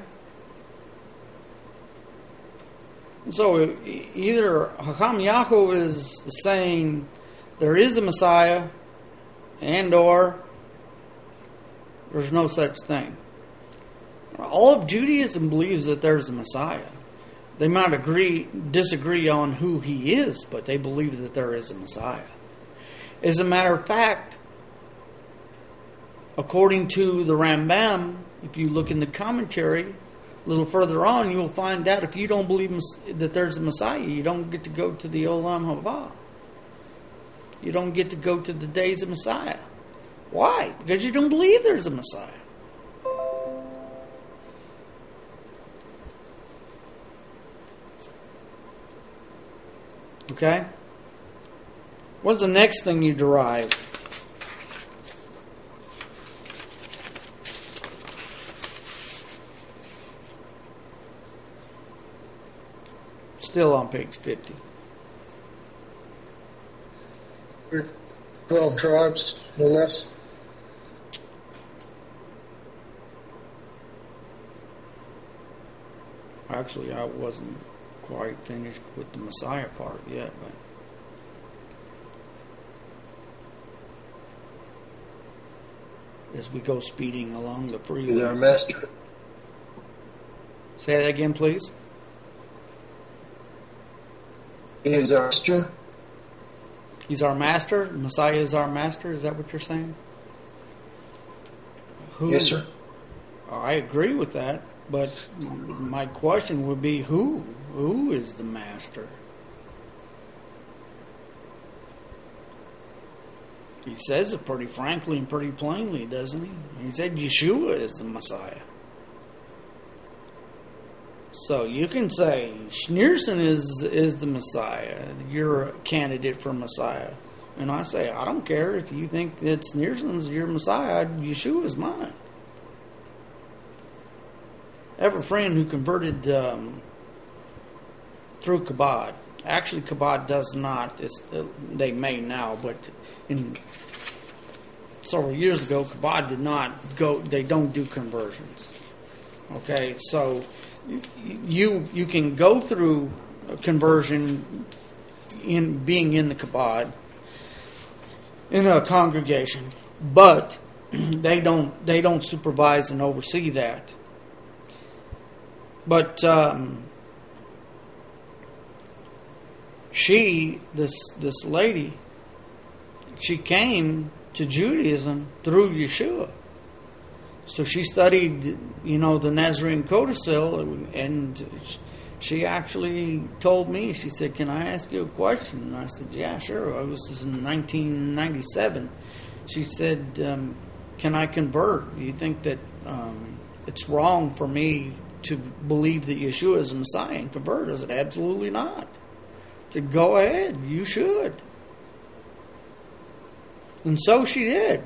So either Hakam Yaakov is saying there is a Messiah and or there's no such thing. All of Judaism believes that there's a Messiah. They might disagree on who He is, but they believe that there is a Messiah. As a matter of fact, according to the Rambam, if you look in the commentary a little further on, you'll find out if you don't believe that there's a Messiah, you don't get to go to the Olam Haba. You don't get to go to the days of Messiah. Why? Because you don't believe there's a Messiah. Okay? What's the next thing you derive? Still on page 50. 12 tribes, no less. Actually, I wasn't quite finished with the Messiah part yet, but as we go speeding along the freeway. He's our master. Say that again, please. He is our master. He's our master. Messiah is our master. Is that what you're saying? Who? Yes, sir. I agree with that, but my question would be who? Who is the master? He says it pretty frankly and pretty plainly, doesn't he? He said Yeshua is the Messiah. So you can say Schneerson is the Messiah. You're a candidate for Messiah. And I say, I don't care if you think that Schneerson's your Messiah. Yeshua's mine. I have a friend who converted through Chabad. Actually, Chabad does not. They may now, but in several years ago, Chabad did not go. They don't do conversions. Okay, so you can go through a conversion in being in the Chabad in a congregation, but they don't supervise and oversee that. But this lady, she came to Judaism through Yeshua. So she studied, the Nazarene Codicil, and she actually told me, she said, "Can I ask you a question?" And I said, "Yeah, sure." This was in 1997. She said, "Can I convert? Do you think that it's wrong for me to believe that Yeshua is the Messiah and convert?" I said, "Absolutely not." To go ahead, you should. And so she did.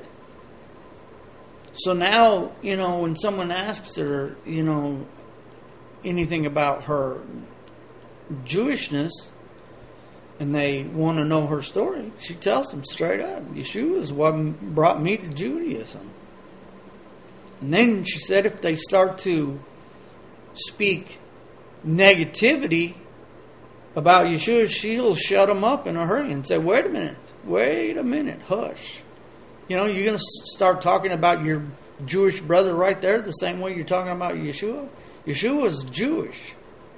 So now, when someone asks her, anything about her Jewishness, and they want to know her story, she tells them straight up, Yeshua is what brought me to Judaism. And then she said if they start to speak negativity about Yeshua, she'll shut them up in a hurry and say, wait a minute, hush. You're going to start talking about your Jewish brother right there the same way you're talking about Yeshua? Yeshua is Jewish.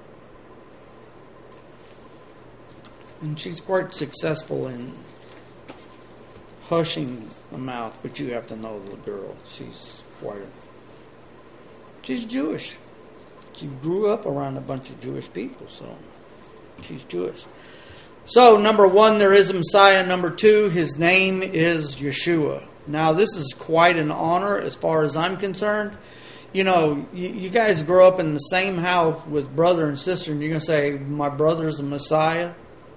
And she's quite successful in hushing the mouth, but you have to know the girl. She's Jewish. She grew up around a bunch of Jewish people, so she's Jewish. So, number one, there is a Messiah. Number two, his name is Yeshua. Now, this is quite an honor as far as I'm concerned. You guys grow up in the same house with brother and sister, and you're going to say, my brother's a Messiah?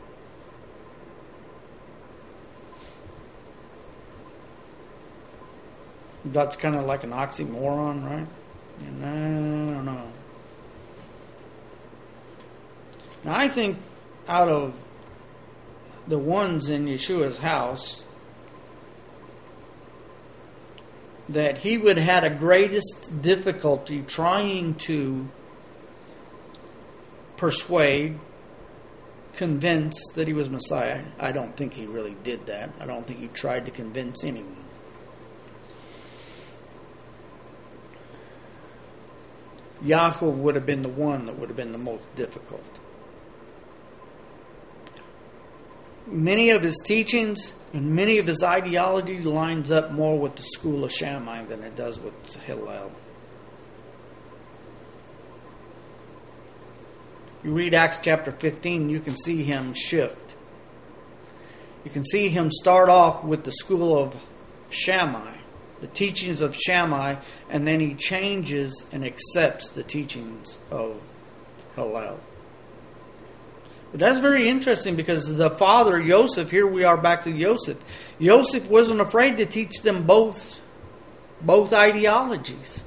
That's kind of like an oxymoron, right? No. Now, I think out of the ones in Yeshua's house, that he would have had a greatest difficulty trying to persuade, convince that he was Messiah. I don't think he really did that. I don't think he tried to convince anyone. Yaakov would have been the one that would have been the most difficult. Many of his teachings and many of his ideologies lines up more with the school of Shammai than it does with Hillel. You read Acts chapter 15, you can see him shift. You can see him start off with the school of Shammai, the teachings of Shammai, and then he changes and accepts the teachings of Hillel. But that's very interesting because the father, Joseph, here we are back to Joseph. Joseph wasn't afraid to teach them both ideologies.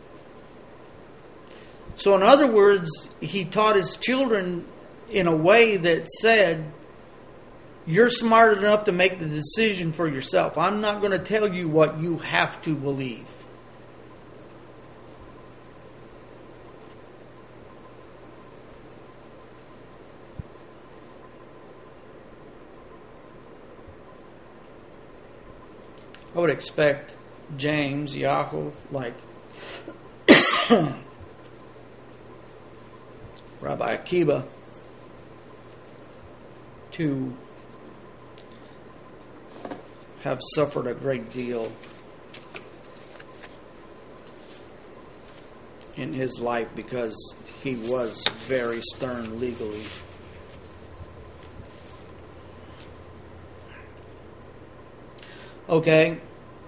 So in other words, he taught his children in a way that said, you're smart enough to make the decision for yourself. I'm not going to tell you what you have to believe. I would expect James, Yaakov, like Rabbi Akiba, to have suffered a great deal in his life because he was very stern legally. Okay.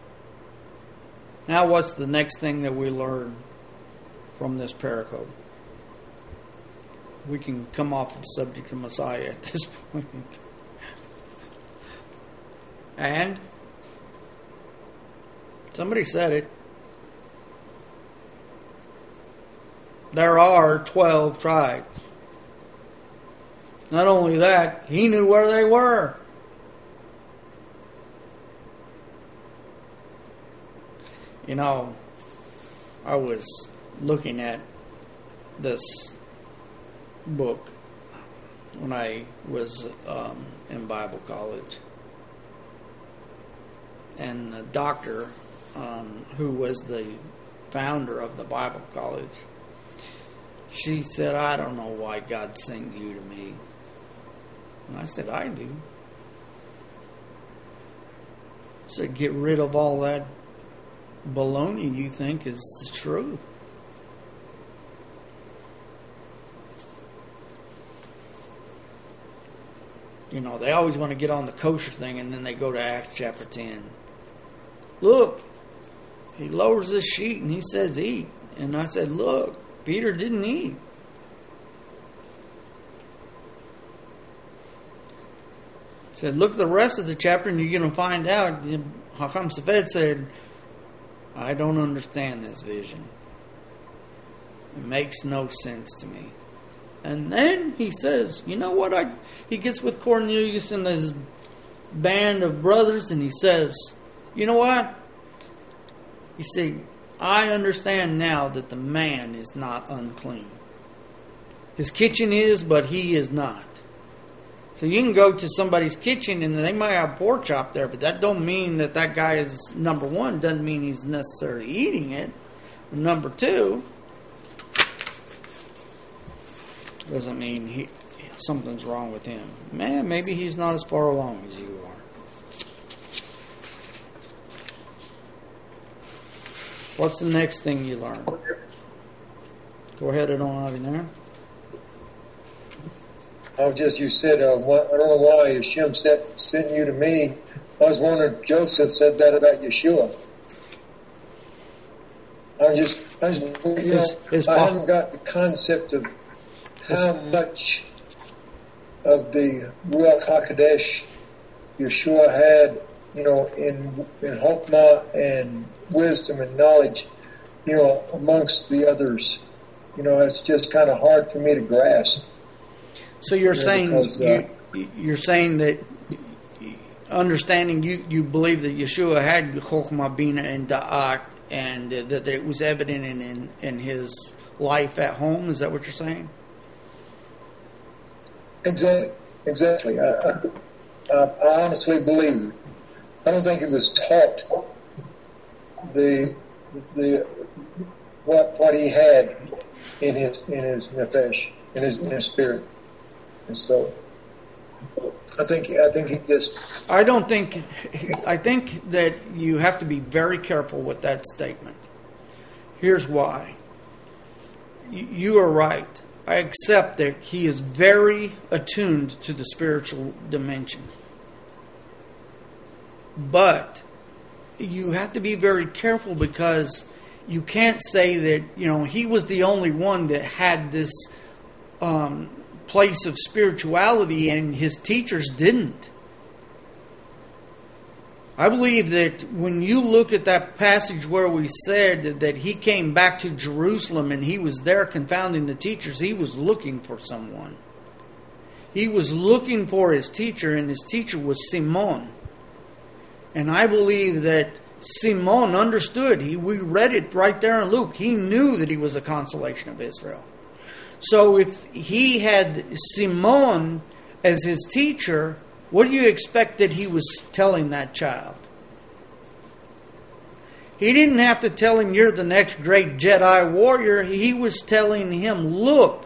Now what's the next thing that we learn from this pericope? We can come off the subject of Messiah at this point. And somebody said it. There are 12 tribes. Not only that, he knew where they were. You know, I was looking at this book when I was in Bible college. And the doctor, who was the founder of the Bible college, she said, I don't know why God sent you to me. And I said, I do. So get rid of all that baloney you think is the truth. You know, they always want to get on the kosher thing and then they go to Acts chapter 10. Look, he lowers this sheet and he says eat. And I said, look, Peter didn't eat. He said, look at the rest of the chapter and you're going to find out. Hakam Safed said, I don't understand this vision. It makes no sense to me. And then he says, you know what? He gets with Cornelius and his band of brothers and he says, you know what? You see, I understand now that the man is not unclean. His kitchen is, but he is not. So you can go to somebody's kitchen and they might have pork chop there, but that don't mean that guy is, number one, doesn't mean he's necessarily eating it. Number two, doesn't mean something's wrong with him. Man, maybe he's not as far along as you are. What's the next thing you learn? Go ahead and on out in there. You said, I don't know why Hashem sent you to me. I was wondering if Joseph said that about Yeshua. I haven't got the concept of how much of the Ruach HaKodesh Yeshua had, in Chokmah and wisdom and knowledge, amongst the others. It's just kind of hard for me to grasp. So you're saying you're saying that understanding you believe that Yeshua had Chokmah, Bina, and Da'at, and that it was evident in his life at home. Is that what you're saying? Exactly. I honestly believe it. I don't think it was taught what he had in his nefesh, in his spirit. And so I think he just. I think that you have to be very careful with that statement. Here's why. You are right. I accept that he is very attuned to the spiritual dimension. But you have to be very careful, because you can't say that, he was the only one that had this place of spirituality and his teachers didn't. I believe that when you look at that passage where we said that he came back to Jerusalem and he was there confounding the teachers, he was looking for someone. He was looking for his teacher, and his teacher was Simon. And I believe that Simon understood. We read it right there in Luke. He knew that he was a consolation of Israel. So if he had Simon as his teacher, what do you expect that he was telling that child? He didn't have to tell him, you're the next great Jedi warrior. He was telling him, look,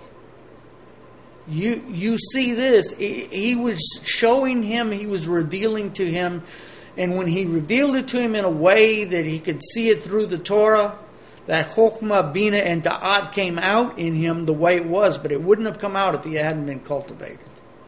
you see this. He was showing him, he was revealing to him. And when he revealed it to him in a way that he could see it through the Torah, that Chokhmah, Bina, and Da'at came out in him the way it was. But it wouldn't have come out if he hadn't been cultivated.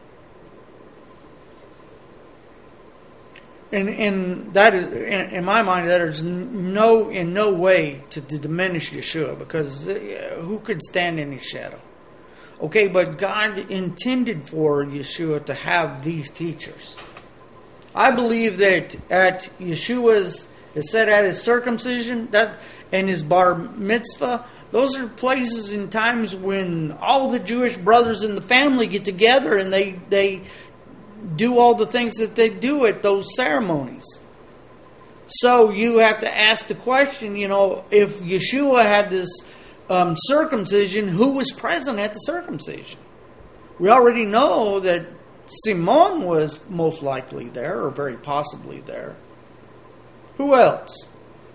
And that is, in my mind, that is in no way to diminish Yeshua, because who could stand in his shadow? Okay, but God intended for Yeshua to have these teachers. I believe that at Yeshua's, it said at his circumcision, that and his bar mitzvah, those are places and times when all the Jewish brothers in the family get together and they do all the things that they do at those ceremonies. So you have to ask the question, if Yeshua had this circumcision, who was present at the circumcision? We already know that Simon was most likely there, or very possibly there. Who else?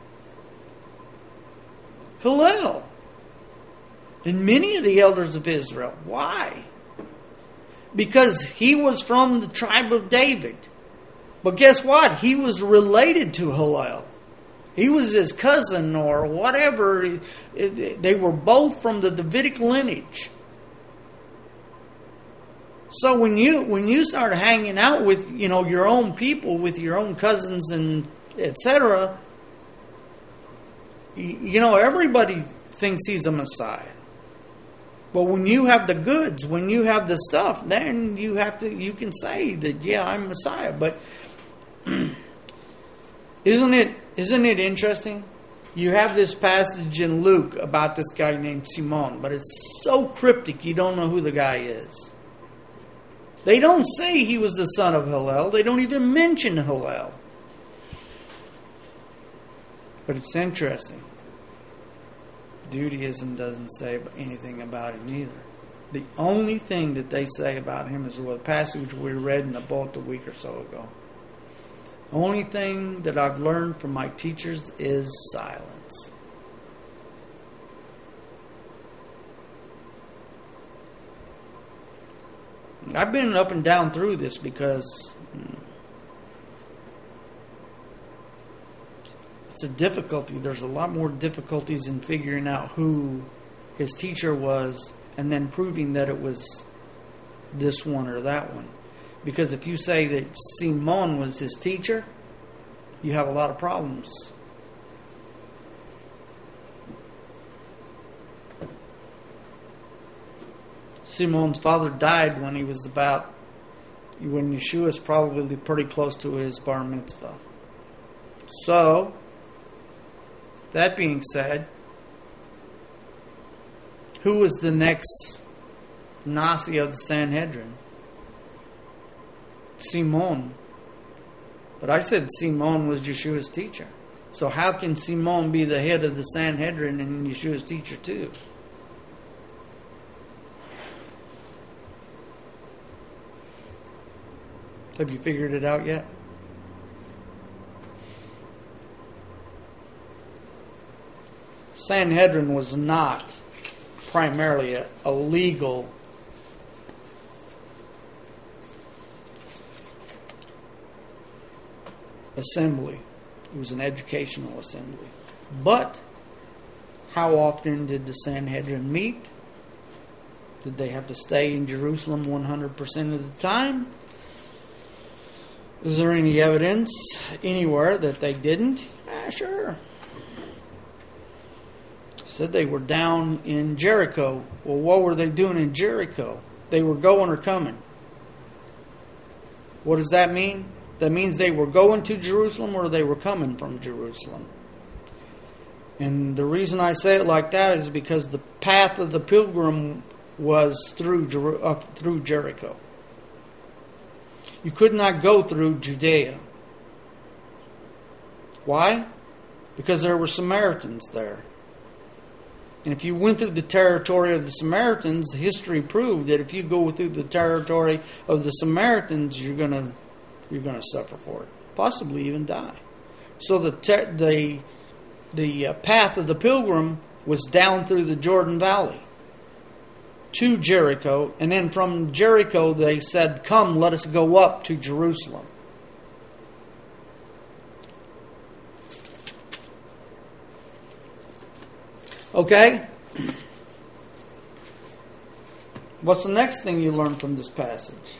Hillel. And many of the elders of Israel. Why? Because he was from the tribe of David. But guess what? He was related to Hillel. He was his cousin or whatever. They were both from the Davidic lineage. So when you start hanging out with your own people, with your own cousins and etc., everybody thinks he's a Messiah. But when you have the goods, when you have the stuff, then you can say that, yeah, I'm Messiah. But isn't it interesting? You have this passage in Luke about this guy named Simon, but it's so cryptic you don't know who the guy is. They don't say he was the son of Hillel. They don't even mention Hillel. But it's interesting. Judaism doesn't say anything about him either. The only thing that they say about him is the passage we read in the boat a week or so ago. The only thing that I've learned from my teachers is silence. I've been up and down through this because it's a difficulty. There's a lot more difficulties in figuring out who his teacher was and then proving that it was this one or that one. Because if you say that Simon was his teacher, you have a lot of problems. Simon's father died when Yeshua was probably pretty close to his bar mitzvah. So, that being said, who was the next Nasi of the Sanhedrin? Simon. But I said Simon was Yeshua's teacher. So how can Simon be the head of the Sanhedrin and Yeshua's teacher too? Have you figured it out yet? Sanhedrin was not primarily a legal assembly. It was an educational assembly. But how often did the Sanhedrin meet? Did they have to stay in Jerusalem 100% of the time? Is there any evidence anywhere that they didn't? Sure. Said they were down in Jericho. Well, what were they doing in Jericho? They were going or coming. What does that mean? That means they were going to Jerusalem or they were coming from Jerusalem. And the reason I say it like that is because the path of the pilgrim was through Jericho. You could not go through Judea. Why? Because there were Samaritans there. And if you went through the territory of the Samaritans, history proved that if you go through the territory of the Samaritans, you're going to suffer for it, possibly even die. So the path of the pilgrim was down through the Jordan Valley to Jericho, and then from Jericho they said, "Come, let us go up to Jerusalem." Okay? What's the next thing you learn from this passage?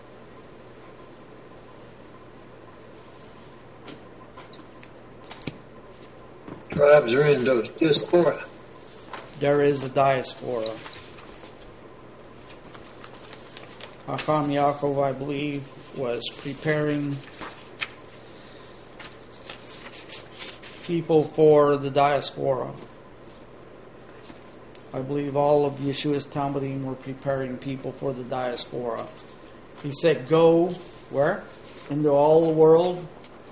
Tribes are in the diaspora. There is a diaspora. Hacham Yaakov, I believe, was preparing people for the diaspora. I believe all of Yeshua's Talmudim were preparing people for the diaspora. He said, go, where? Into all the world.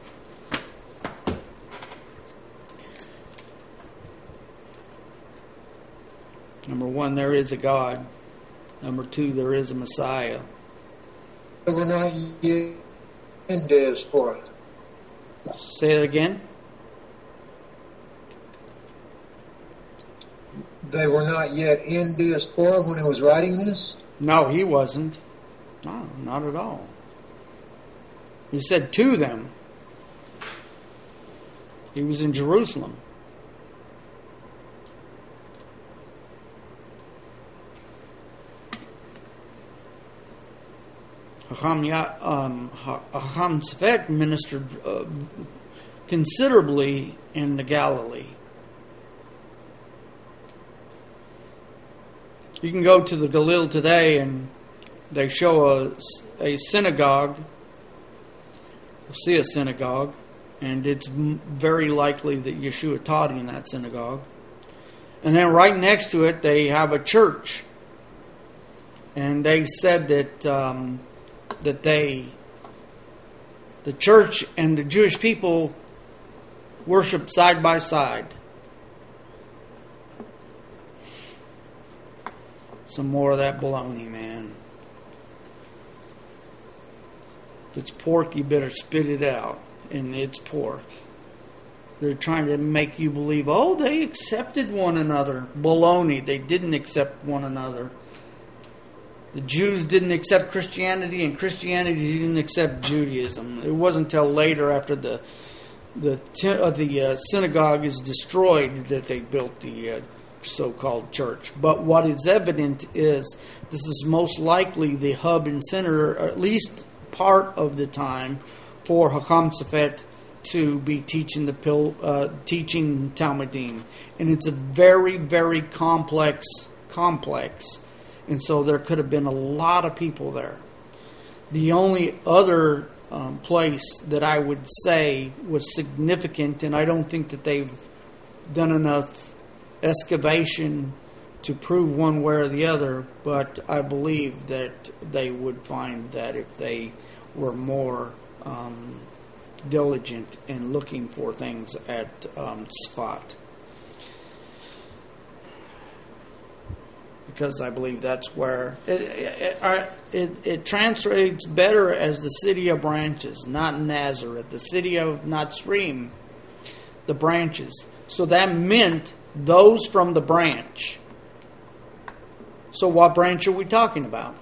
Number one, there is a God. Number two, there is a Messiah. We're not yet in diaspora. Say it again. They were not yet in diaspora when he was writing this? No, he wasn't. No, not at all. He said to them. He was in Jerusalem. Hacham Tzfek ministered considerably in the Galilee. You can go to the Galil today and they show a synagogue. You'll see a synagogue, and it's very likely that Yeshua taught in that synagogue. And then right next to it, they have a church. And they said that the church and the Jewish people worship side by side. Some more of that baloney, man. If it's pork, you better spit it out. And it's pork. They're trying to make you believe, oh, they accepted one another. Baloney. They didn't accept one another. The Jews didn't accept Christianity, and Christianity didn't accept Judaism. It wasn't until later, after the synagogue is destroyed, that they built the so-called church. But what is evident is this is most likely the hub and center, or at least part of the time, for Hacham Tzfek to be teaching teaching Talmudim, and it's a very, very complex. And so there could have been a lot of people there. The only other place that I would say was significant, and I don't think that they've done enough excavation to prove one way or the other, but I believe that they would find that if they were more diligent in looking for things at Tzfat. Because I believe that's where it translates better as the city of branches, not Nazareth, the city of Nazrim, the branches. So that meant those from the branch. So what branch are we talking about?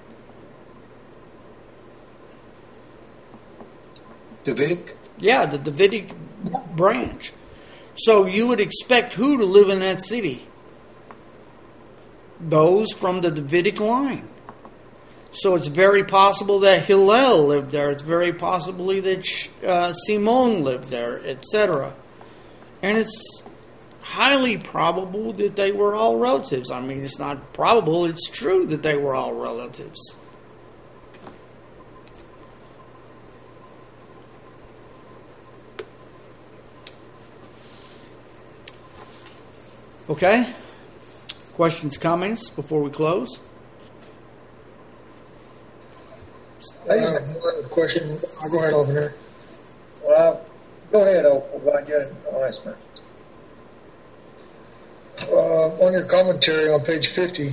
Davidic? Yeah, the Davidic branch. So you would expect who to live in that city? Those from the Davidic line. So it's very possible that Hillel lived there. It's very possibly that Simon lived there, etc. And it's highly probable that they were all relatives. I mean, it's not probable, it's true that they were all relatives. Okay? Questions, comments before we close? I have one question. I'll go ahead over here. Go ahead, Opal. I'll ask mine. On your commentary on page 50,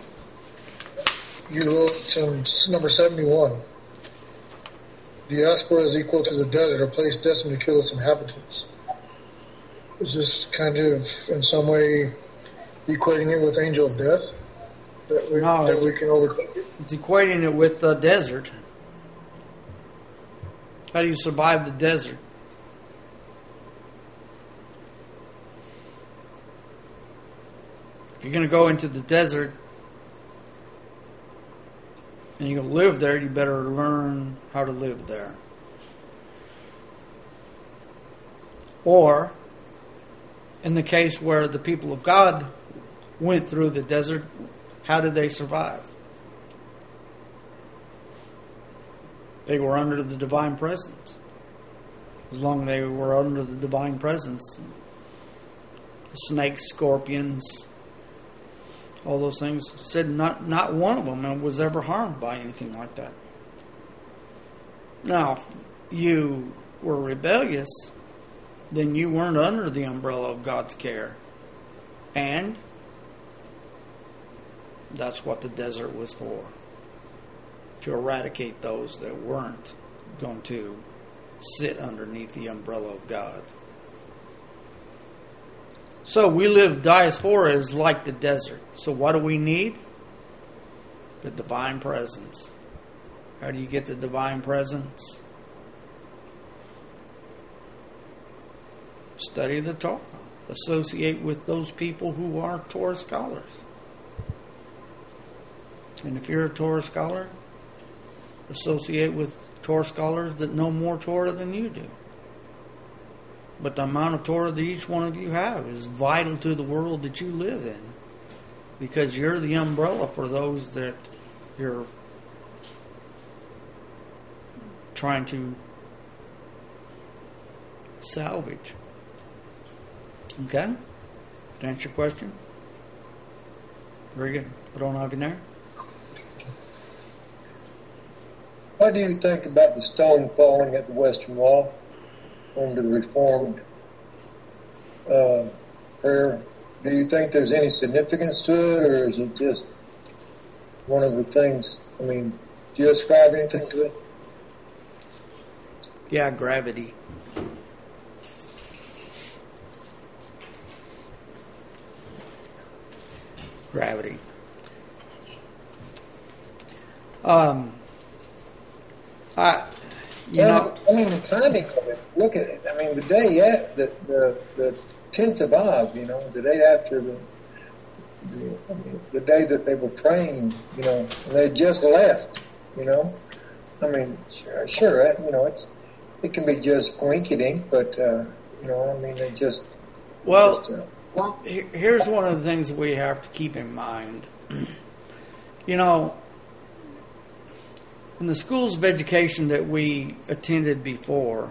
you wrote number 71. Diaspora is equal to the desert, a place destined to kill its inhabitants. Is this kind of, in some way, equating it with angel of death? That we can overcome it? It's equating it with the desert. How do you survive the desert? If you're going to go into the desert and you're going to live there, you better learn how to live there. Or, in the case where the people of God went through the desert, how did they survive? They were under the divine presence. As long as they were under the divine presence, snakes, scorpions, all those things, said not one of them was ever harmed by anything like that. Now, if you were rebellious, then you weren't under the umbrella of God's care. And that's what the desert was for. To eradicate those that weren't going to sit underneath the umbrella of God. So we live, diaspora is like the desert. So what do we need? The divine presence. How do you get the divine presence? Study the Torah. Associate with those people who are Torah scholars. And if you're a Torah scholar, associate with Torah scholars that know more Torah than you do. But the amount of Torah that each one of you have is vital to the world that you live in. Because you're the umbrella for those that you're trying to salvage. Okay? Did I answer your question? Very good. Put on over there. What do you think about the stone falling at the Western Wall onto the Reformed prayer? Do you think there's any significance to it, or is it just one of the things? I mean, do you ascribe anything to it? Yeah, gravity. Gravity. I mean, the timing of it. Look at it. I mean, the day after the 10th of Av, the day after the day that they were praying, and they just left, I mean, sure, it can be just coincidence, but I mean, it just. Well, here's one of the things we have to keep in mind. In the schools of education that we attended before,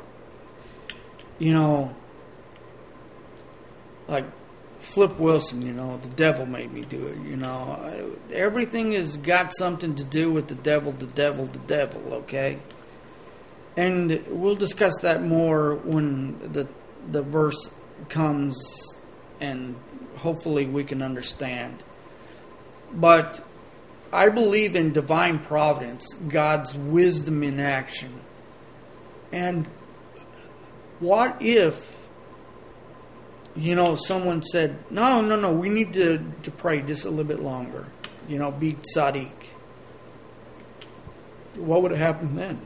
like Flip Wilson, the devil made me do it, everything has got something to do with the devil, okay? And we'll discuss that more when the verse comes and hopefully we can understand. But I believe in divine providence, God's wisdom in action. And what if, someone said, no, we need to pray just a little bit longer, be tzaddik. What would have happened then?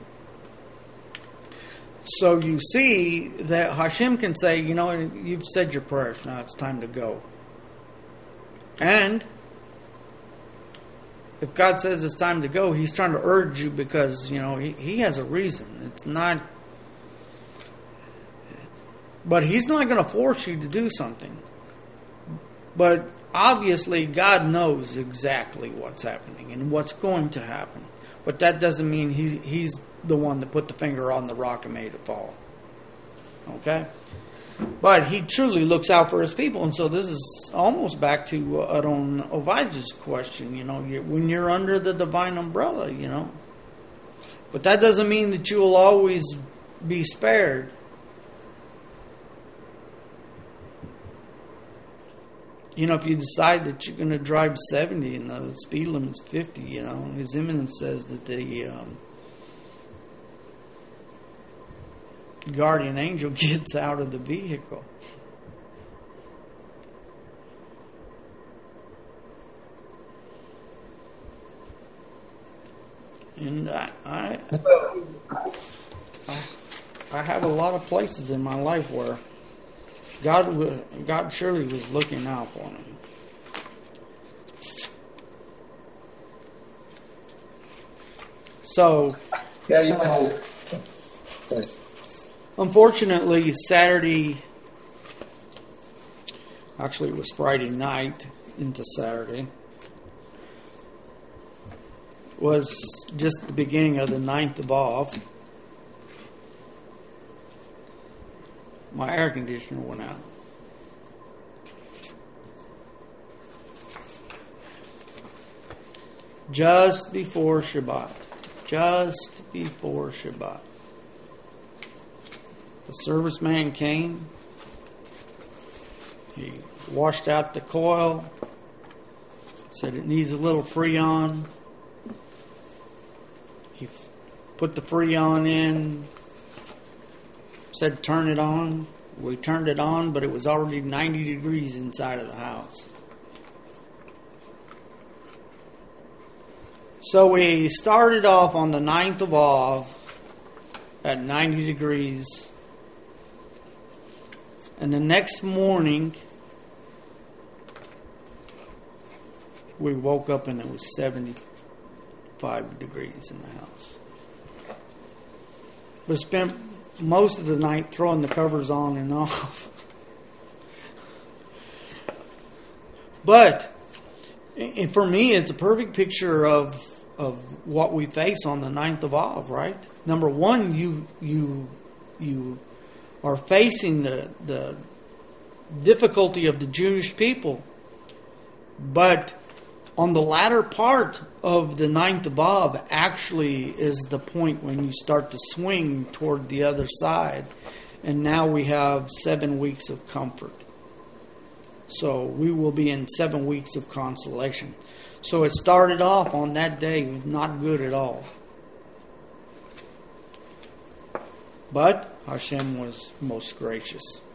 So you see that Hashem can say, you've said your prayers, now it's time to go. And if God says it's time to go, He's trying to urge you because, He has a reason. It's not... But He's not going to force you to do something. But obviously, God knows exactly what's happening and what's going to happen. But that doesn't mean He's the one that put the finger on the rock and made it fall. Okay? But He truly looks out for His people. And so this is almost back to Adon Ovid's question, when you're under the divine umbrella, But that doesn't mean that you will always be spared. If you decide that you're going to drive 70 and the speed limit's 50, His Eminence says that the guardian angel gets out of the vehicle. And I have a lot of places in my life where God surely was looking out for me. So, Yeah, unfortunately, Saturday, actually it was Friday night into Saturday, was just the beginning of the 9th of Av. My air conditioner went out. Just before Shabbat. The serviceman came. He washed out the coil. Said it needs a little Freon. He put the Freon in. Said turn it on. We turned it on, but it was already 90 degrees inside of the house. So we started off on the 9th of Av at 90 degrees. And the next morning, we woke up and it was 75 degrees in the house. We spent most of the night throwing the covers on and off. But for me, it's a perfect picture of what we face on the 9th of Av, right? Number one, you are facing the difficulty of the Jewish people. But on the latter part of the 9th of Av actually is the point when you start to swing toward the other side. And now we have 7 weeks of comfort. So we will be in 7 weeks of consolation. So it started off on that day not good at all. But Hashem was most gracious.